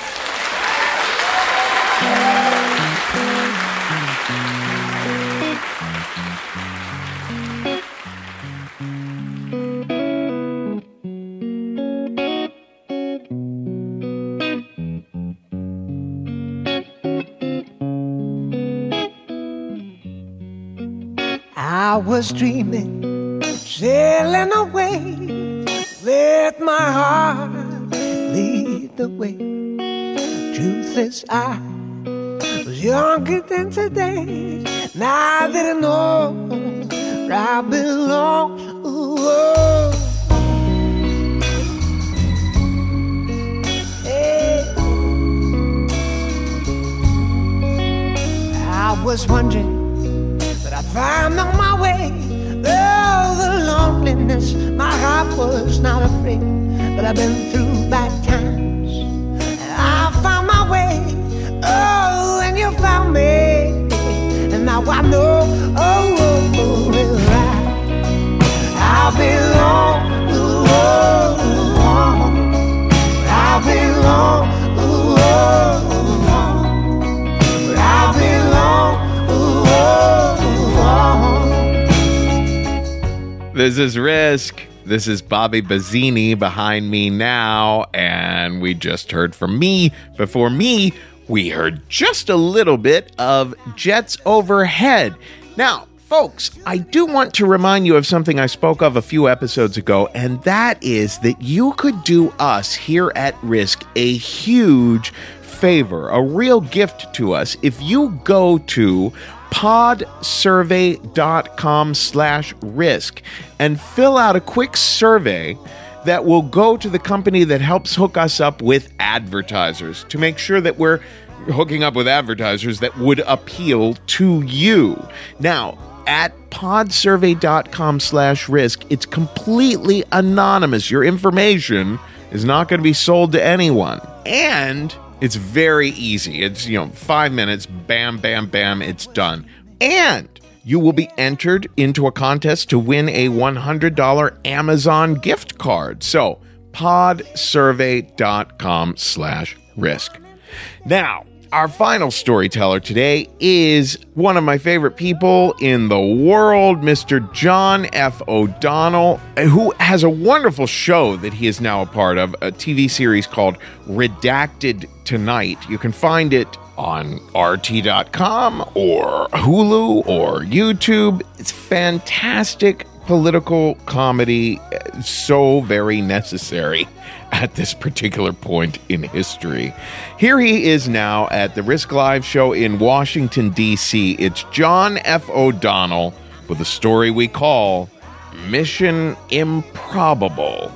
I was dreaming, sailing away, let my heart lead the way. Truth is, I was younger than today, and I didn't know where I belong. Ooh, oh. Hey. I was wondering, I found on my way, oh, the loneliness, my heart was not afraid, but I've been through bad times, and I found my way, oh, and you found me, and now I know, oh, oh, oh, where I, I belong, ooh, oh, oh, I belong, ooh, oh, oh, where I belong, ooh, oh. This is Risk. This is Bobby Bazzini behind me now, and we just heard from me. Before me, we heard just a little bit of Jets Overhead. Now, folks, I do want to remind you of something I spoke of a few episodes ago, and that is that you could do us here at Risk a huge favor, a real gift to us, if you go to podsurvey.com slash risk and fill out a quick survey that will go to the company that helps hook us up with advertisers to make sure that we're hooking up with advertisers that would appeal to you. Now, at podsurvey.com slash risk, it's completely anonymous. Your information is not going to be sold to anyone. And it's very easy. It's, you know, five minutes, bam, bam, bam, it's done. And you will be entered into a contest to win a one hundred dollars Amazon gift card. So, podsurvey.com slash risk. Now, our final storyteller today is one of my favorite people in the world, Mister John F. O'Donnell, who has a wonderful show that he is now a part of, a T V series called Redacted Tonight. You can find it on R T dot com or Hulu or YouTube. It's fantastic political comedy, so very necessary at this particular point in history. Here he is now at the Risk Live show in Washington, D C. It's John F. O'Donnell with a story we call Mission Improbable.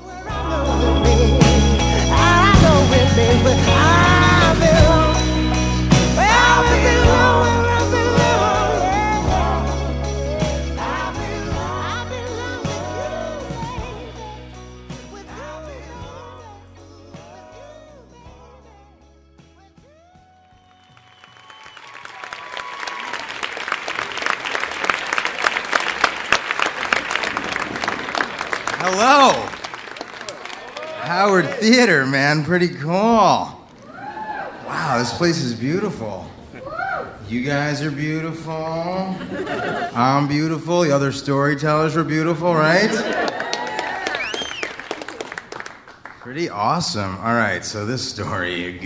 Hello. Howard Theater, man. Pretty cool. Wow, this place is beautiful. You guys are beautiful. I'm beautiful. The other storytellers are beautiful, right? Pretty awesome. All right, so this story...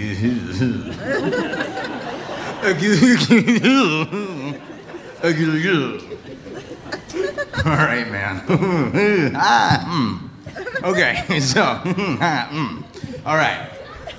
All right, man. ah, mm. Okay, so, mm. all right.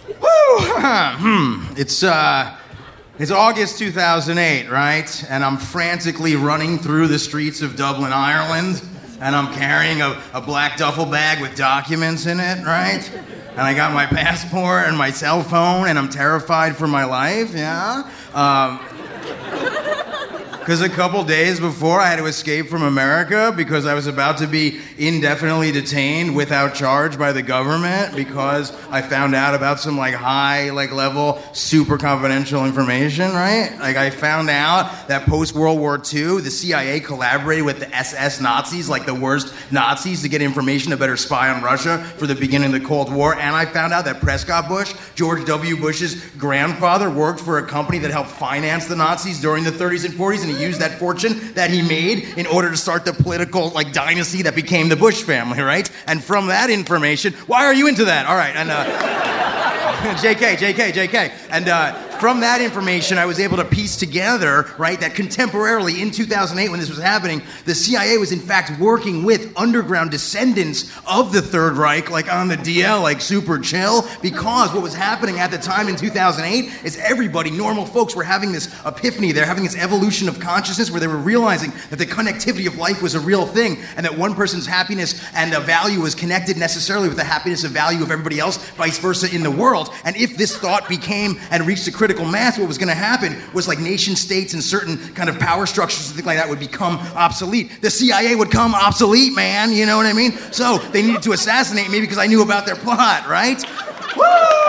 Woo. It's uh, it's August two thousand eight, right? And I'm frantically running through the streets of Dublin, Ireland, and I'm carrying a, a black duffel bag with documents in it, right? And I got my passport and my cell phone, and I'm terrified for my life. Yeah. Um, Because a couple days before, I had to escape from America because I was about to be indefinitely detained without charge by the government because I found out about some like high like level super confidential information, right? Like I found out that post World War Two, the C I A collaborated with the S S Nazis, like the worst Nazis, to get information to better spy on Russia for the beginning of the Cold War. And I found out that Prescott Bush, George W. Bush's grandfather, worked for a company that helped finance the Nazis during the thirties and forties, and he used that fortune that he made in order to start the political like dynasty that became the Bush family, right? And from that information, why are you into that? All right, and uh, J K, J K, J K, and uh, from that information, I was able to piece together, right, that contemporarily in two thousand eight, when this was happening, the C I A was in fact working with underground descendants of the Third Reich, like on the D L, like super chill, because what was happening at the time in two thousand eight is everybody, normal folks, were having this epiphany. They're having this evolution of consciousness where they were realizing that the connectivity of life was a real thing, and that one person's happiness and uh, value was connected necessarily with the happiness and value of everybody else, vice versa in the world. And if this thought became and reached a critical mass, what was going to happen was like nation states and certain kind of power structures and things like that would become obsolete. The C I A would come obsolete, man, you know what I mean? So they needed to assassinate me because I knew about their plot, right? Woo!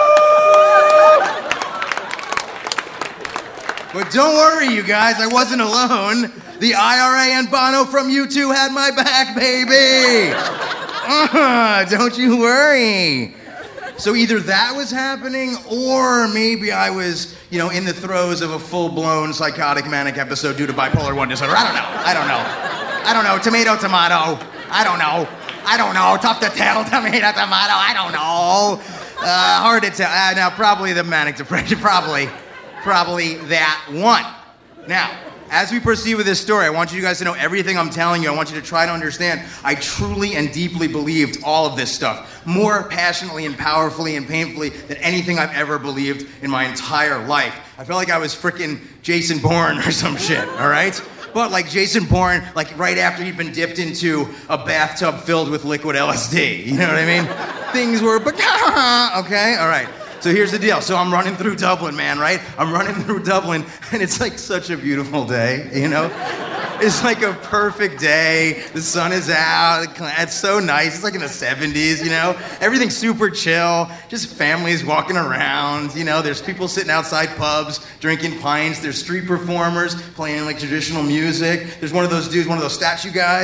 But don't worry, you guys, I wasn't alone. The I R A and Bono from U two had my back, baby! Uh, don't you worry. So either that was happening, or maybe I was, you know, in the throes of a full-blown psychotic manic episode due to bipolar one disorder. I don't know. I don't know. I don't know. Tomato, tomato. I don't know. I don't know. Tough to tell. Tomato, tomato. I don't know. Uh, hard to tell. Uh, now, probably the manic depression. Probably. Probably that one. Now, as we proceed with this story, I want you guys to know everything I'm telling you. I want you to try to understand. I truly and deeply believed all of this stuff, more passionately and powerfully and painfully than anything I've ever believed in my entire life. I felt like I was frickin' Jason Bourne or some shit, all right? But like Jason Bourne, like right after he'd been dipped into a bathtub filled with liquid L S D, you know what I mean? Things were, okay, all right. So here's the deal. So I'm running through Dublin, man, right? I'm running through Dublin, and it's like such a beautiful day, you know? It's like a perfect day. The sun is out. It's so nice. It's like in the seventies, you know? Everything's super chill. Just families walking around, you know? There's people sitting outside pubs, drinking pints. There's street performers playing like traditional music. There's one of those dudes, one of those statue guys.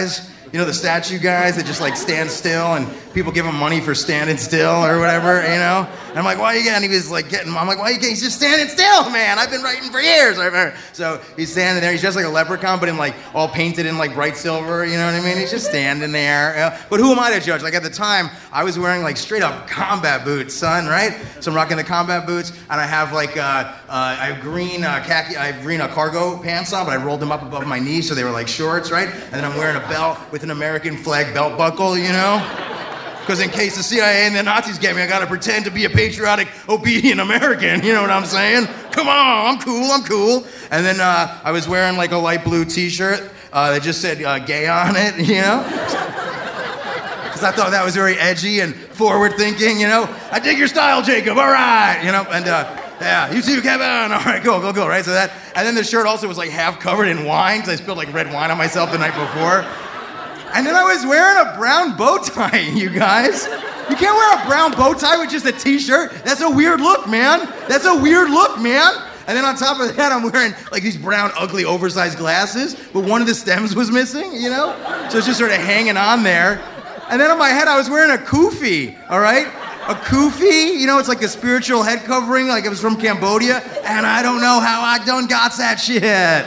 You know, the statue guys that just like stand still and people give him money for standing still or whatever, you know? And I'm like, why are you getting, and he was like getting, I'm like, why are you getting, he's just standing still, man. I've been writing for years. So he's standing there, he's just like a leprechaun, but in like, all painted in like bright silver, you know what I mean? He's just standing there. You know? But who am I to judge? Like at the time, I was wearing like straight up combat boots, son, right? So I'm rocking the combat boots, and I have like, uh, uh, I have green uh, khaki, I have green uh, cargo pants on, but I rolled them up above my knees so they were like shorts, right? And then I'm wearing a belt with an American flag belt buckle, you know? Because in case the C I A and the Nazis get me, I gotta pretend to be a patriotic, obedient American, you know what I'm saying? Come on, I'm cool, I'm cool. And then uh, I was wearing like a light blue t-shirt uh, that just said uh, gay on it, you know? Because I thought that was very edgy and forward-thinking, you know? I dig your style, Jacob, all right, you know? And uh, yeah, you too, Kevin, all right, cool, cool, cool, right? So that, and then the shirt also was like half covered in wine, because I spilled like red wine on myself the night before. And then I was wearing a brown bow tie, you guys. You can't wear a brown bow tie with just a t-shirt. That's a weird look, man. That's a weird look, man. And then on top of that, I'm wearing like these brown, ugly, oversized glasses, but one of the stems was missing, you know? So it's just sort of hanging on there. And then on my head, I was wearing a kufi, all right? A kufi, you know, it's like a spiritual head covering, like it was from Cambodia. And I don't know how I done got that shit.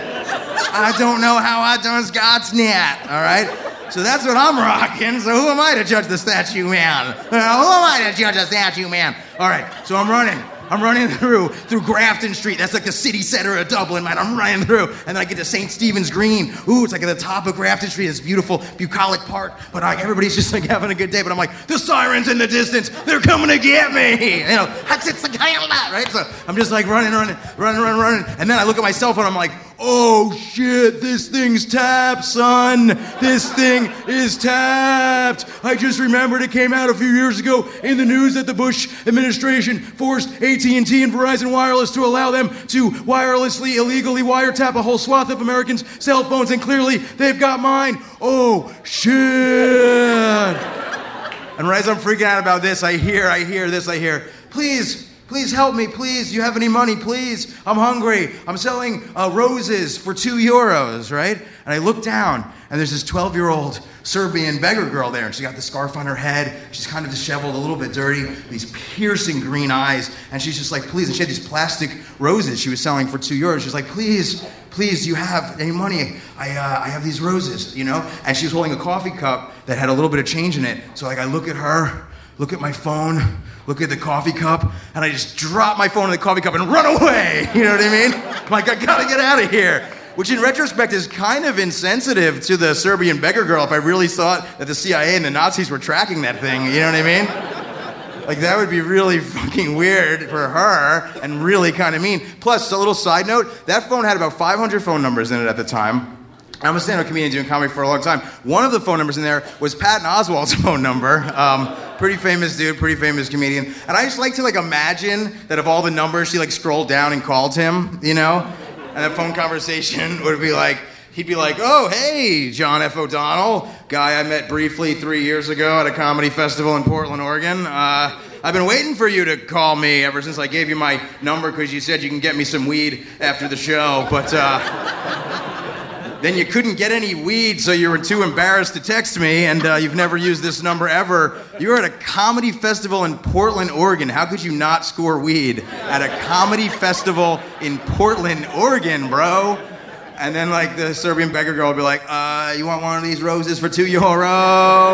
I don't know how I done got that, all right? So that's what I'm rocking, so who am I to judge the statue man? Uh, who am I to judge the statue man? All right, so I'm running. I'm running through, through Grafton Street. That's like the city center of Dublin, man. I'm running through, and then I get to Saint Stephen's Green. Ooh, it's like at the top of Grafton Street. It's beautiful, bucolic park, but like, everybody's just like having a good day. But I'm like, the sirens in the distance, they're coming to get me. You know, right? So I'm just like running, running, running, running, running. And then I look at my cell phone, I'm like, oh shit, this thing's tapped, son. This thing is tapped. I just remembered it came out a few years ago in the news that the Bush administration forced A T and T and Verizon Wireless to allow them to wirelessly, illegally wiretap a whole swath of Americans' cell phones, and clearly they've got mine. Oh shit. And right as I'm freaking out about this, I hear, I hear this, I hear, please, Please help me, please. Do you have any money, please? I'm hungry. I'm selling uh, roses for two euros, right? And I look down, and there's this twelve-year-old Serbian beggar girl there, and she got the scarf on her head. She's kind of disheveled, a little bit dirty, these piercing green eyes, and she's just like, please. And she had these plastic roses she was selling for two euros. She's like, please, please, do you have any money? I, uh, I have these roses, you know? And she was holding a coffee cup that had a little bit of change in it. So like, I look at her, look at my phone, look at the coffee cup, and I just drop my phone in the coffee cup and run away. You know what I mean? I'm like, I gotta get out of here. Which in retrospect is kind of insensitive to the Serbian beggar girl if I really thought that the C I A and the Nazis were tracking that thing. You know what I mean? Like, that would be really fucking weird for her and really kind of mean. Plus, a little side note, that phone had about five hundred phone numbers in it at the time. I'm a stand-up comedian doing comedy for a long time. One of the phone numbers in there was Patton Oswalt's phone number. Um, pretty famous dude, pretty famous comedian. And I just like to like imagine that of all the numbers, she like scrolled down and called him, you know? And that phone conversation would be like, he'd be like, oh, hey, John F. O'Donnell, guy I met briefly three years ago at a comedy festival in Portland, Oregon. Uh, I've been waiting for you to call me ever since I gave you my number because you said you can get me some weed after the show, but... Uh, Then you couldn't get any weed, so you were too embarrassed to text me, and uh, you've never used this number ever. You were at a comedy festival in Portland, Oregon. How could you not score weed at a comedy festival in Portland, Oregon, bro? And then, like, the Serbian beggar girl would be like, uh, you want one of these roses for two euro?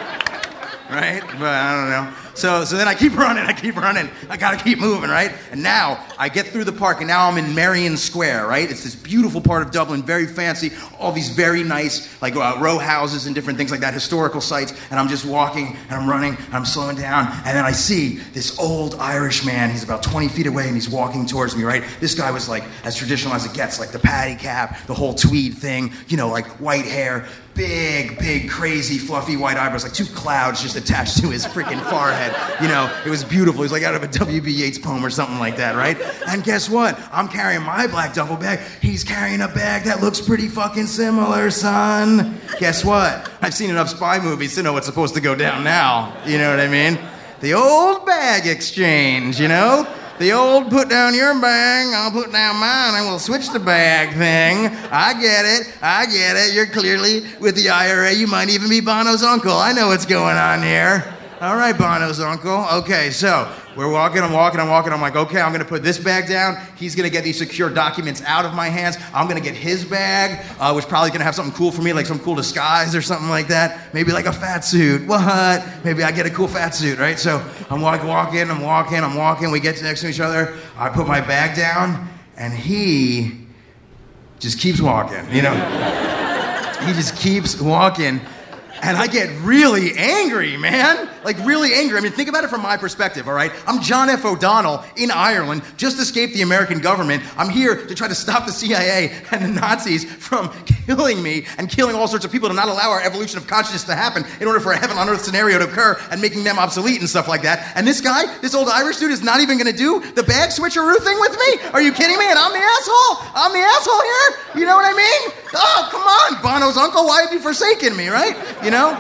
Right? But I don't know. So so then I keep running, I keep running. I gotta keep moving, right? And now I get through the park, and now I'm in Merrion Square, right? It's this beautiful part of Dublin, very fancy, all these very nice, like, uh, row houses and different things like that, historical sites. And I'm just walking, and I'm running, and I'm slowing down. And then I see this old Irish man. He's about twenty feet away, and he's walking towards me, right? This guy was, like, as traditional as it gets, like the patty cap, the whole tweed thing, you know, like white hair, big, big, crazy, fluffy white eyebrows, like two clouds just attached to his freaking forehead. You know, it was beautiful. It was like out of a W B Yeats poem or something like that, right? And guess what? I'm carrying my black duffel bag. He's carrying a bag that looks pretty fucking similar, son. Guess what? I've seen enough spy movies to know what's supposed to go down now. You know what I mean? The old bag exchange, you know? The old put down your bag, I'll put down mine, and we'll switch the bag thing. I get it, I get it. You're clearly with the I R A. You might even be Bono's uncle. I know what's going on here. All right, Bono's uncle. Okay, so we're walking, I'm walking, I'm walking. I'm like, okay, I'm going to put this bag down. He's going to get these secure documents out of my hands. I'm going to get his bag, uh, which probably going to have something cool for me, like some cool disguise or something like that. Maybe like a fat suit. What? Maybe I get a cool fat suit, right? So I'm walking, walking, I'm walking, I'm walking. We get next to each other. I put my bag down, and he just keeps walking, you know? He just keeps walking. And I get really angry, man. Like, really angry. I mean, think about it from my perspective, all right? I'm John F. O'Donnell in Ireland, just escaped the American government. I'm here to try to stop the C I A and the Nazis from killing me and killing all sorts of people, to not allow our evolution of consciousness to happen in order for a heaven on earth scenario to occur and making them obsolete and stuff like that. And this guy, this old Irish dude, is not even gonna do the bag switcheroo thing with me? Are you kidding me? And I'm the asshole? I'm the asshole here? You know what I mean? Oh, come on, Bono's uncle, why have you forsaken me, right? You know?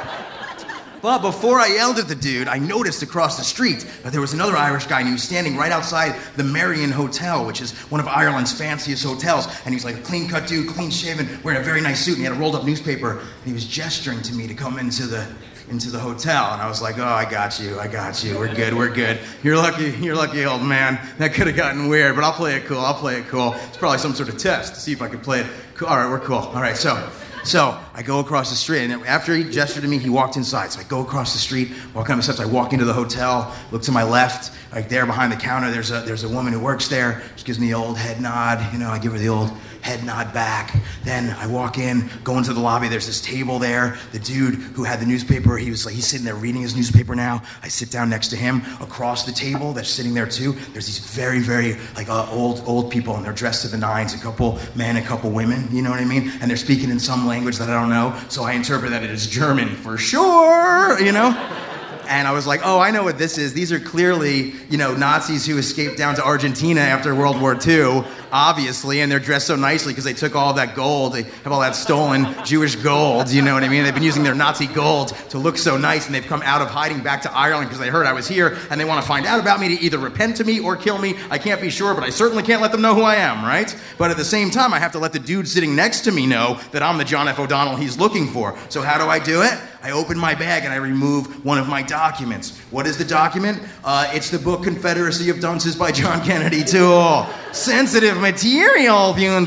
But before I yelled at the dude, I noticed across the street that there was another Irish guy, and he was standing right outside the Marion Hotel, which is one of Ireland's fanciest hotels. And he was like a clean-cut dude, clean-shaven, wearing a very nice suit, and he had a rolled-up newspaper, and he was gesturing to me to come into the into the hotel. And I was like, oh, I got you, I got you, we're good, we're good. You're lucky, you're lucky, old man. That could have gotten weird, but I'll play it cool, I'll play it cool. It's probably some sort of test to see if I can play it cool. All right, we're cool. All right, so... So I go across the street, and after he gestured to me, he walked inside. So I go across the street, walk down the steps, I walk into the hotel, look to my left, like there behind the counter, there's a there's a woman who works there. She gives me the old head nod, you know, I give her the old head nod back. Then I walk in, go into the lobby, there's this table there. The dude who had the newspaper, he was like, he's sitting there reading his newspaper now. I sit down next to him. Across the table, that's sitting there too, there's these very, very like uh, old, old people, and they're dressed to the nines, a couple men, a couple women, you know what I mean? And they're speaking in some language that I don't know, so I interpret that it is German for sure, you know? And I was like, oh, I know what this is. These are clearly, you know, Nazis who escaped down to Argentina after World War Two, obviously, and they're dressed so nicely because they took all that gold. They have all that stolen Jewish gold, you know what I mean? They've been using their Nazi gold to look so nice, and they've come out of hiding back to Ireland because they heard I was here, and they want to find out about me to either repent to me or kill me. I can't be sure, but I certainly can't let them know who I am, right? But at the same time, I have to let the dude sitting next to me know that I'm the John F. O'Donnell he's looking for. So how do I do it? I open my bag and I remove one of my documents. What is the document? Uh, it's the book Confederacy of Dunces by John Kennedy Toole. Sensitive material, viewed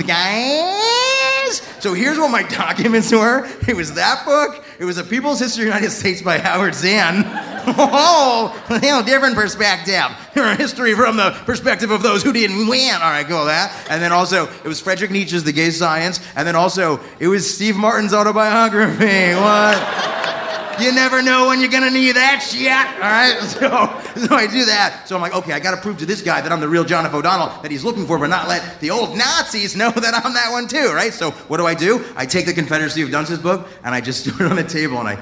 guys. So here's what my documents were. It was that book. It was A People's History of the United States by Howard Zinn. Oh, a little different perspective. A history from the perspective of those who didn't win. All right, go with that. And then also, it was Friedrich Nietzsche's The Gay Science. And then also, it was Steve Martin's autobiography. What? You never know when you're gonna need that shit, all right? So, so I do that. So I'm like, okay, I gotta prove to this guy that I'm the real John F. O'Donnell that he's looking for, but not let the old Nazis know that I'm that one too, right? So what do I do? I take the Confederacy of Dunces book, and I just throw it on the table, and I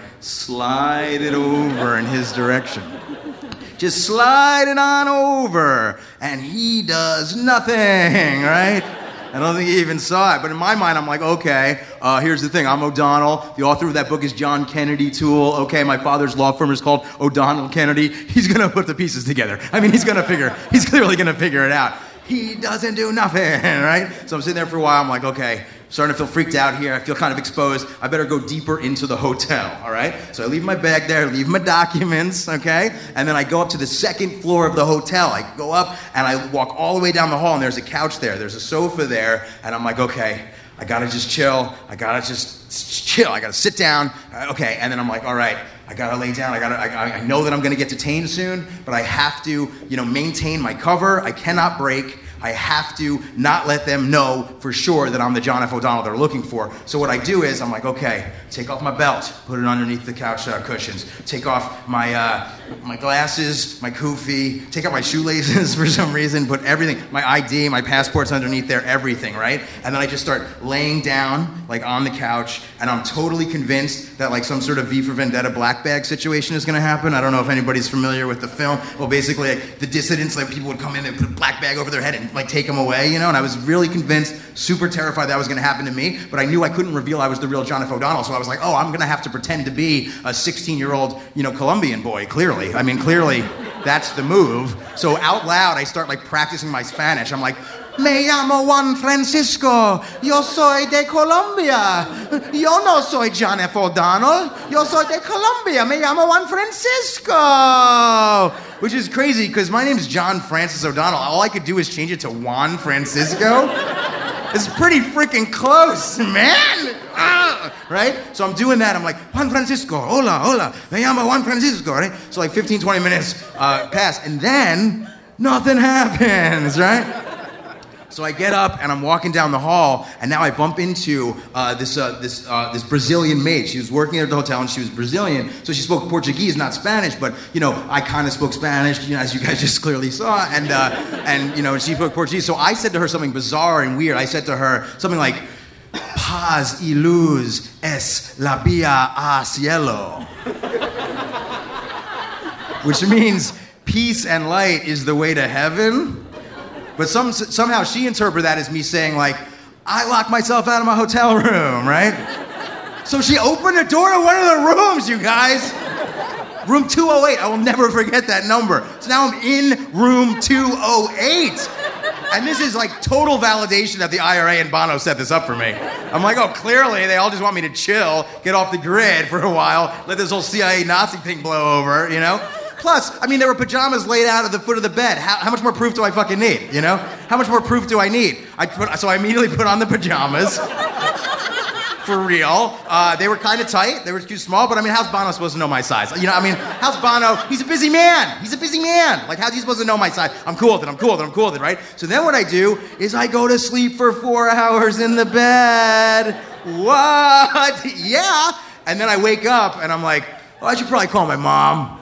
slide it over in his direction. Just slide it on over, and he does nothing, right? I don't think he even saw it. But in my mind, I'm like, okay, uh, here's the thing. I'm O'Donnell. The author of that book is John Kennedy Toole. Okay, my father's law firm is called O'Donnell Kennedy. He's going to put the pieces together. I mean, he's going to figure, he's clearly going to figure it out. He doesn't do nothing, right? So I'm sitting there for a while. I'm like, okay, I'm starting to feel freaked out here. I feel kind of exposed. I better go deeper into the hotel, all right? So I leave my bag there, leave my documents, okay? And then I go up to the second floor of the hotel. I go up and I walk all the way down the hall, and there's a couch there. There's a sofa there. And I'm like, okay, I gotta just chill. I gotta just chill. I gotta sit down. Uh, okay, and then I'm like, all right, I gotta lay down. I gotta. I, I know that I'm gonna get detained soon, but I have to, you know, maintain my cover. I cannot break. I have to not let them know for sure that I'm the John F. O'Donnell they're looking for. So what I do is I'm like, okay, take off my belt, put it underneath the couch uh, cushions, take off my uh, my glasses, my kufi, take out my shoelaces for some reason, put everything, my I D, my passport's underneath there, everything, right? And then I just start laying down, like on the couch, and I'm totally convinced that like some sort of V for Vendetta black bag situation is gonna happen. I don't know if anybody's familiar with the film. Well, basically, like, the dissidents, like people would come in and put a black bag over their head and like take them away, you know, and I was really convinced, super terrified that was going to happen to me, but I knew I couldn't reveal I was the real John F. O'Donnell, so I was like, oh, I'm going to have to pretend to be a sixteen-year-old, you know, Colombian boy, clearly. I mean, clearly, That's the move. So out loud, I start like practicing my Spanish. I'm like, Me llamo Juan Francisco. Yo soy de Colombia. Yo no soy John F. O'Donnell. Yo soy de Colombia. Me llamo Juan Francisco. Which is crazy because my name's John Francis O'Donnell. All I could do is change it to Juan Francisco. It's pretty freaking close, man. Ah, right? So I'm doing that. I'm like, Juan Francisco, hola, hola. Me llamo Juan Francisco, right? So like fifteen, twenty minutes uh, pass. And then nothing happens, right? So I get up and I'm walking down the hall, and now I bump into uh, this uh, this uh, this Brazilian maid. She was working at the hotel, and she was Brazilian, so she spoke Portuguese, not Spanish. But you know, I kind of spoke Spanish, you know, as you guys just clearly saw, and uh, and you know, she spoke Portuguese. So I said to her something bizarre and weird. I said to her something like, "Paz y luz es la vía a cielo," which means peace and light is the way to heaven. But some, somehow she interpreted that as me saying, like, I locked myself out of my hotel room, right? So she opened the door to one of the rooms, you guys. Room two oh eight. I will never forget that number. So now I'm in room two oh eight. And this is like total validation that the I R A and Bono set this up for me. I'm like, oh, clearly they all just want me to chill, get off the grid for a while, let this whole C I A Nazi thing blow over, you know? Plus, I mean, there were pajamas laid out at the foot of the bed. How, how much more proof do I fucking need, you know? How much more proof do I need? I put, so I immediately put on the pajamas. For real. Uh, they were kind of tight. They were too small, but I mean, how's Bono supposed to know my size? You know, I mean, how's Bono? He's a busy man. He's a busy man. Like, how's he supposed to know my size? I'm cool with it. I'm cool with it. I'm cool with it, right? So then what I do is I go to sleep for four hours in the bed. What? Yeah. And then I wake up and I'm like, oh, I should probably call my mom.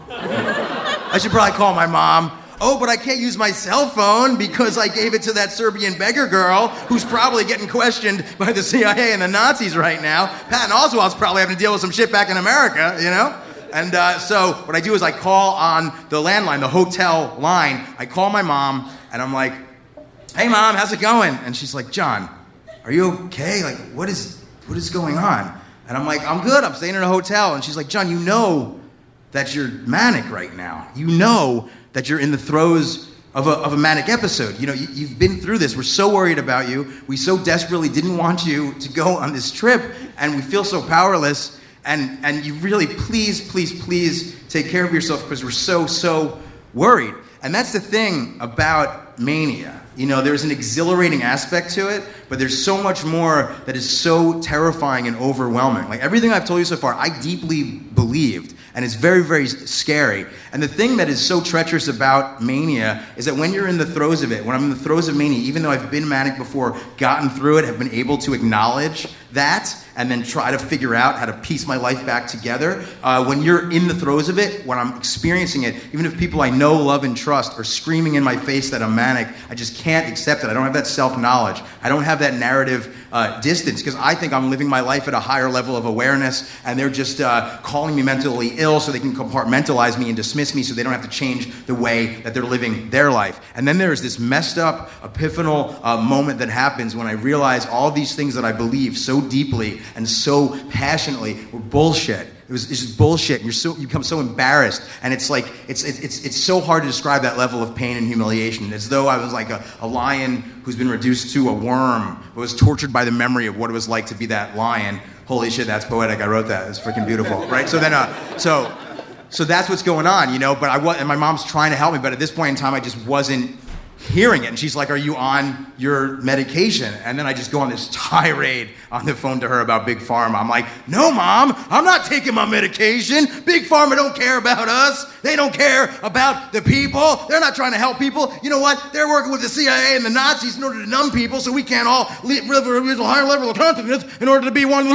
I should probably call my mom. Oh, but I can't use my cell phone because I gave it to that Serbian beggar girl who's probably getting questioned by the C I A and the Nazis right now. Patton Oswalt's probably having to deal with some shit back in America, you know? And uh, so what I do is I call on the landline, the hotel line. I call my mom, and I'm like, hey, Mom, how's it going? And she's like, John, are you okay? Like, what is what is going on? And I'm like, I'm good. I'm staying in a hotel. And she's like, John, you know that you're manic right now. You know that you're in the throes of a, of a manic episode. You know, you, you've been through this. We're so worried about you. We so desperately didn't want you to go on this trip, and we feel so powerless. And, and you really, please, please, please take care of yourself because we're so, so worried. And that's the thing about mania. You know, there's an exhilarating aspect to it, but there's so much more that is so terrifying and overwhelming. Like everything I've told you so far, I deeply believed. And it's very, very scary. And the thing that is so treacherous about mania is that when you're in the throes of it, when I'm in the throes of mania, even though I've been manic before, gotten through it, have been able to acknowledge that, and then try to figure out how to piece my life back together, uh, when you're in the throes of it, when I'm experiencing it, even if people I know, love, and trust are screaming in my face that I'm manic, I just can't accept it. I don't have that self-knowledge. I don't have that narrative uh, distance because I think I'm living my life at a higher level of awareness, and they're just uh, calling me mentally ill so they can compartmentalize me and dismiss me so they don't have to change the way that they're living their life. And then there's this messed up epiphanal uh, moment that happens when I realize all these things that I believe so deeply and so passionately were bullshit. It was it's just bullshit, and you're so you become so embarrassed, and it's like it's it's it's so hard to describe that level of pain and humiliation. As though I was like a, a lion who's been reduced to a worm, but was tortured by the memory of what it was like to be that lion. Holy shit, that's poetic. I wrote that. It's freaking beautiful, right? So then, uh, so so that's what's going on, you know. But I was, and my mom's trying to help me, but at this point in time, I just wasn't hearing it. And she's like, are you on your medication? And then I just go on this tirade on the phone to her about Big Pharma. I'm like, no, Mom, I'm not taking my medication. Big Pharma don't care about us. They don't care about the people. They're not trying to help people. You know what? They're working with the C I A and the Nazis in order to numb people so we can't all live a higher level of consciousness in order to be one.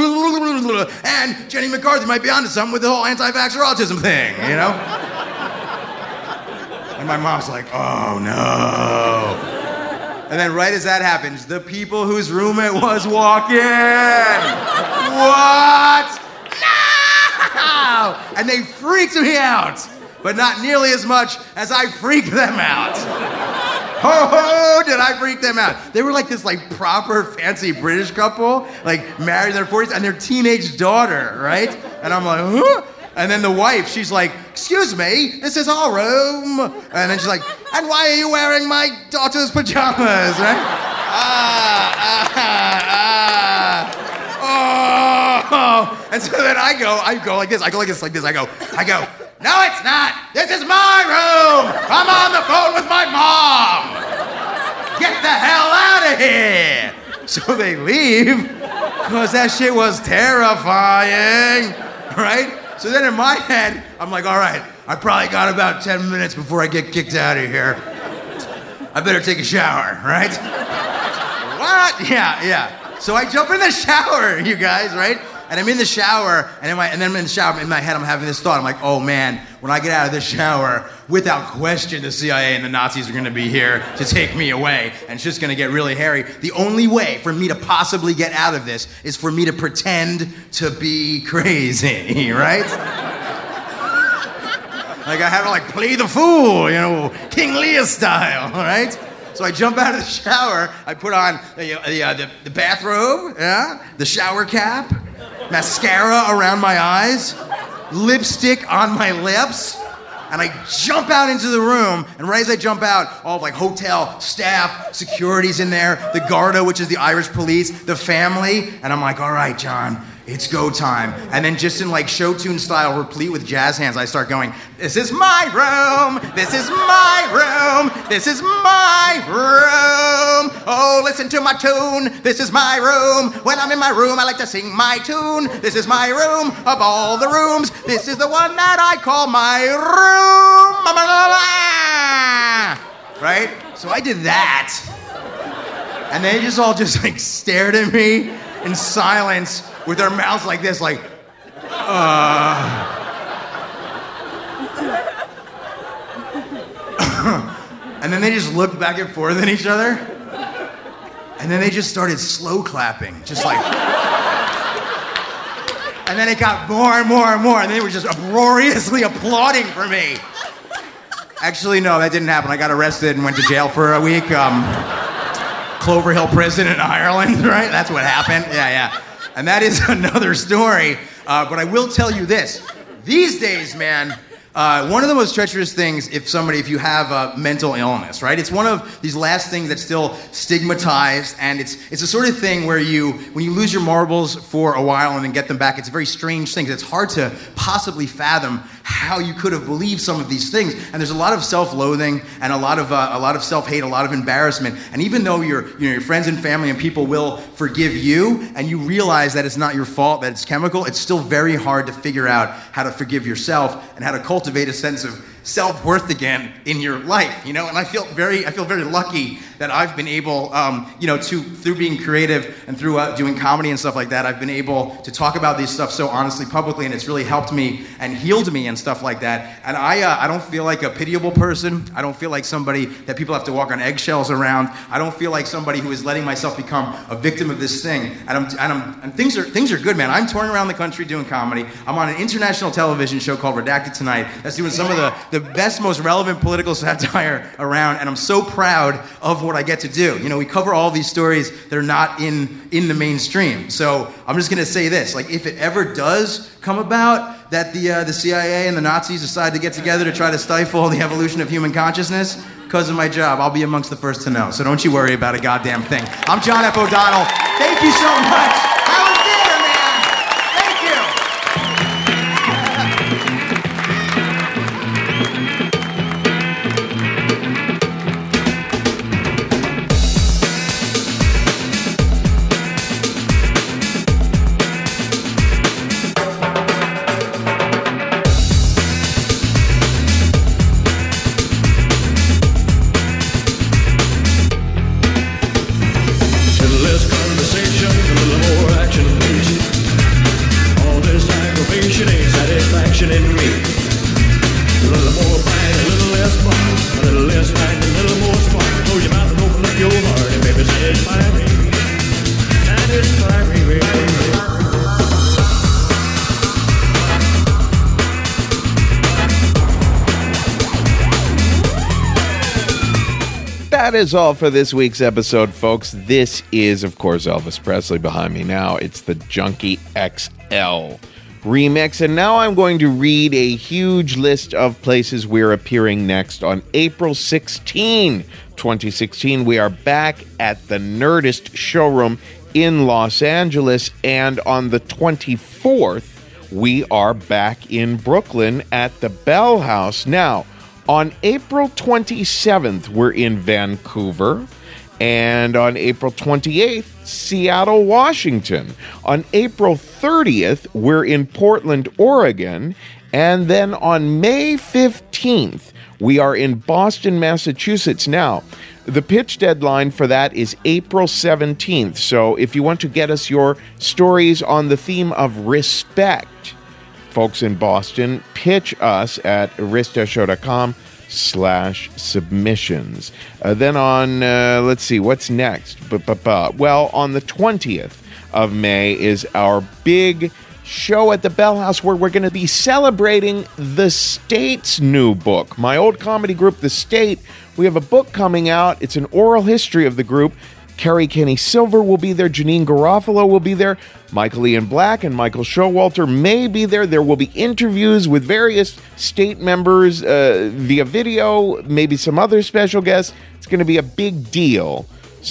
And Jenny McCarthy might be onto something with the whole anti-vaxxer autism thing, you know? And my mom's like, oh, no. And then right as that happens, the people whose room it was walk in. What? No! And they freaked me out. But not nearly as much as I freaked them out. Ho, ho, did I freak them out. They were like this like proper fancy British couple, like married in their forties, and their teenage daughter, right? And I'm like, huh? And then the wife, she's like, excuse me, this is our room. And then she's like, and why are you wearing my daughter's pajamas, right? Ah, ah, ah, oh. And so then I go, I go like this, I go like this, like this, I go, I go, no, it's not. This is my room. I'm on the phone with my mom. Get the hell out of here. So they leave, because that shit was terrifying, right? So then in my head, I'm like, all right, I probably got about ten minutes before I get kicked out of here. I better take a shower, right? What? Yeah, yeah. So I jump in the shower, you guys, right? And I'm in the shower, and, in my, and then I'm in the shower, in my head, I'm having this thought. I'm like, oh, man, when I get out of this shower, without question, the C I A and the Nazis are going to be here to take me away, and it's just going to get really hairy. The only way for me to possibly get out of this is for me to pretend to be crazy, right? Like, I have to, like, play the fool, you know, King Lear style, right? So I jump out of the shower, I put on the, the, uh, the, the bathrobe, yeah, the shower cap, mascara around my eyes, lipstick on my lips, and I jump out into the room, and right as I jump out, all of like hotel staff, security's in there, the Garda, which is the Irish police, the family, and I'm like, all right, John, it's go time. And then just in like show tune style, replete with jazz hands, I start going, this is my room, this is my room, this is my room. Oh, listen to my tune, this is my room. When I'm in my room, I like to sing my tune. This is my room of all the rooms. This is the one that I call my room. Right? So I did that. And they just all just like stared at me in silence, with their mouths like this, like, uh. And then they just looked back and forth at each other. And then they just started slow clapping, just like. And then it got more and more and more, and they were just uproariously applauding for me. Actually, no, that didn't happen. I got arrested and went to jail for a week. Um, Clover Hill Prison in Ireland, right? That's what happened. Yeah, yeah. And that is another story. Uh, but I will tell you this. These days, man, uh, one of the most treacherous things if somebody, if you have a mental illness, right? It's one of these last things that's still stigmatized, and it's it's a sort of thing where you, when you lose your marbles for a while and then get them back, it's a very strange thing. It's hard to possibly fathom how you could have believed some of these things. And there's a lot of self-loathing and a lot of uh, a lot of self-hate, a lot of embarrassment. And even though your you know your friends and family and people will forgive you, and you realize that it's not your fault, that it's chemical, it's still very hard to figure out how to forgive yourself and how to cultivate a sense of self-worth again in your life, you know. And I feel very, I feel very lucky that I've been able, um, you know, to through being creative and through uh, doing comedy and stuff like that, I've been able to talk about these stuff so honestly, publicly, and it's really helped me and healed me and stuff like that. And I, uh, I don't feel like a pitiable person. I don't feel like somebody that people have to walk on eggshells around. I don't feel like somebody who is letting myself become a victim of this thing. And I'm, and I'm, and things are, things are good, man. I'm touring around the country doing comedy. I'm on an international television show called Redacted Tonight that's doing some of the, the best, most relevant political satire around, and I'm so proud of what I get to do. You know, we cover all these stories that are not in, in the mainstream. So I'm just gonna say this, like, if it ever does come about that the uh, the C I A and the Nazis decide to get together to try to stifle the evolution of human consciousness, because of my job, I'll be amongst the first to know. So don't you worry about a goddamn thing. I'm John F. O'Donnell. Thank you so much. How was dinner, man? Thank you. That is all for this week's episode, folks. This is, of course, Elvis Presley behind me now. It's the Junkie X L, remix. And now I'm going to read a huge list of places we're appearing next. On April sixteenth, twenty sixteen, we are back at the Nerdist showroom in Los Angeles. And on the twenty-fourth, we are back in Brooklyn at the Bell House. Now, on April twenty-seventh, we're in Vancouver. And on April twenty-eighth, Seattle, Washington. On April thirtieth, we're in Portland, Oregon. And then on May fifteenth, we are in Boston, Massachusetts. Now, the pitch deadline for that is April seventeenth. So if you want to get us your stories on the theme of respect, folks in Boston, pitch us at arista.show.com slash submissions. Uh, then on, uh, let's see, what's next? Ba-ba-ba. Well, on the twentieth of May is our big show at the Bell House where we're going to be celebrating The State's new book. My old comedy group, The State, we have a book coming out. It's an oral history of the group. Kerry Kenny Silver will be there. Janine Garofalo will be there. Michael Ian Black and Michael Showalter may be there. There will be interviews with various state members uh, via video, maybe some other special guests. It's going to be a big deal.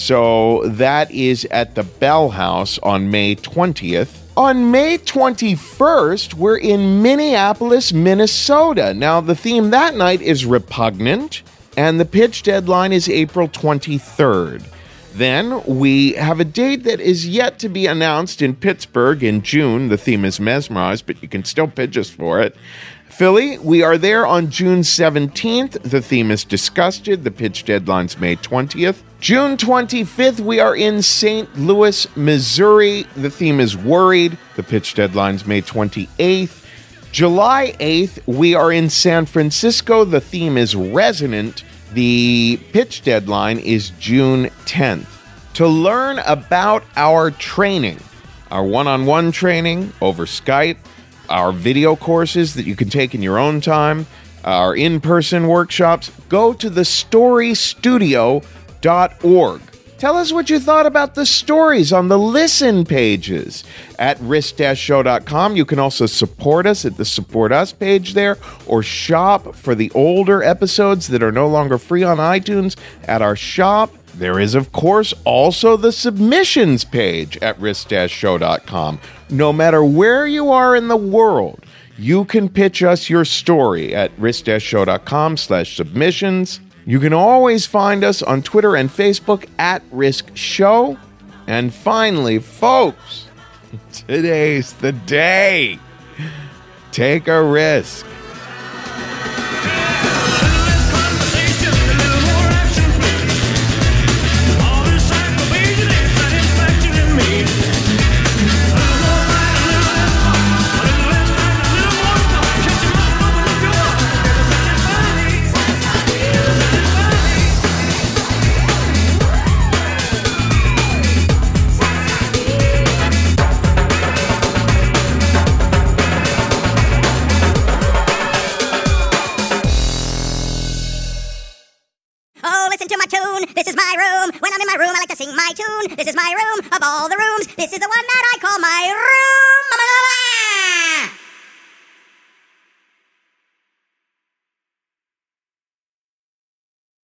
So that is at the Bell House on May twentieth. On May twenty-first, we're in Minneapolis, Minnesota. Now, the theme that night is repugnant, and the pitch deadline is April twenty-third. Then we have a date that is yet to be announced in Pittsburgh in June. The theme is mesmerized, but you can still pitch us for it. Philly, we are there on June seventeenth. The theme is disgusted. The pitch deadline's May twentieth. June twenty-fifth, we are in Saint Louis, Missouri. The theme is worried. The pitch deadline's May twenty-eighth. July eighth, we are in San Francisco. The theme is resonant. The pitch deadline is June tenth. To learn about our training, our one-on-one training over Skype, our video courses that you can take in your own time, our in-person workshops, go to the story studio dot org. Tell us what you thought about the stories on the listen pages at risk dash show dot com. You can also support us at the Support Us page there, or shop for the older episodes that are no longer free on iTunes at our shop. There is, of course, also the submissions page at risk dash show dot com. No matter where you are in the world, you can pitch us your story at risk dash show dot com slash submissions. You can always find us on Twitter and Facebook at Risk Show. And finally, folks, today's the day. Take a risk. This is my room. When I'm in my room, I like to sing my tune. This is my room of all the rooms. This is the one that I call my room.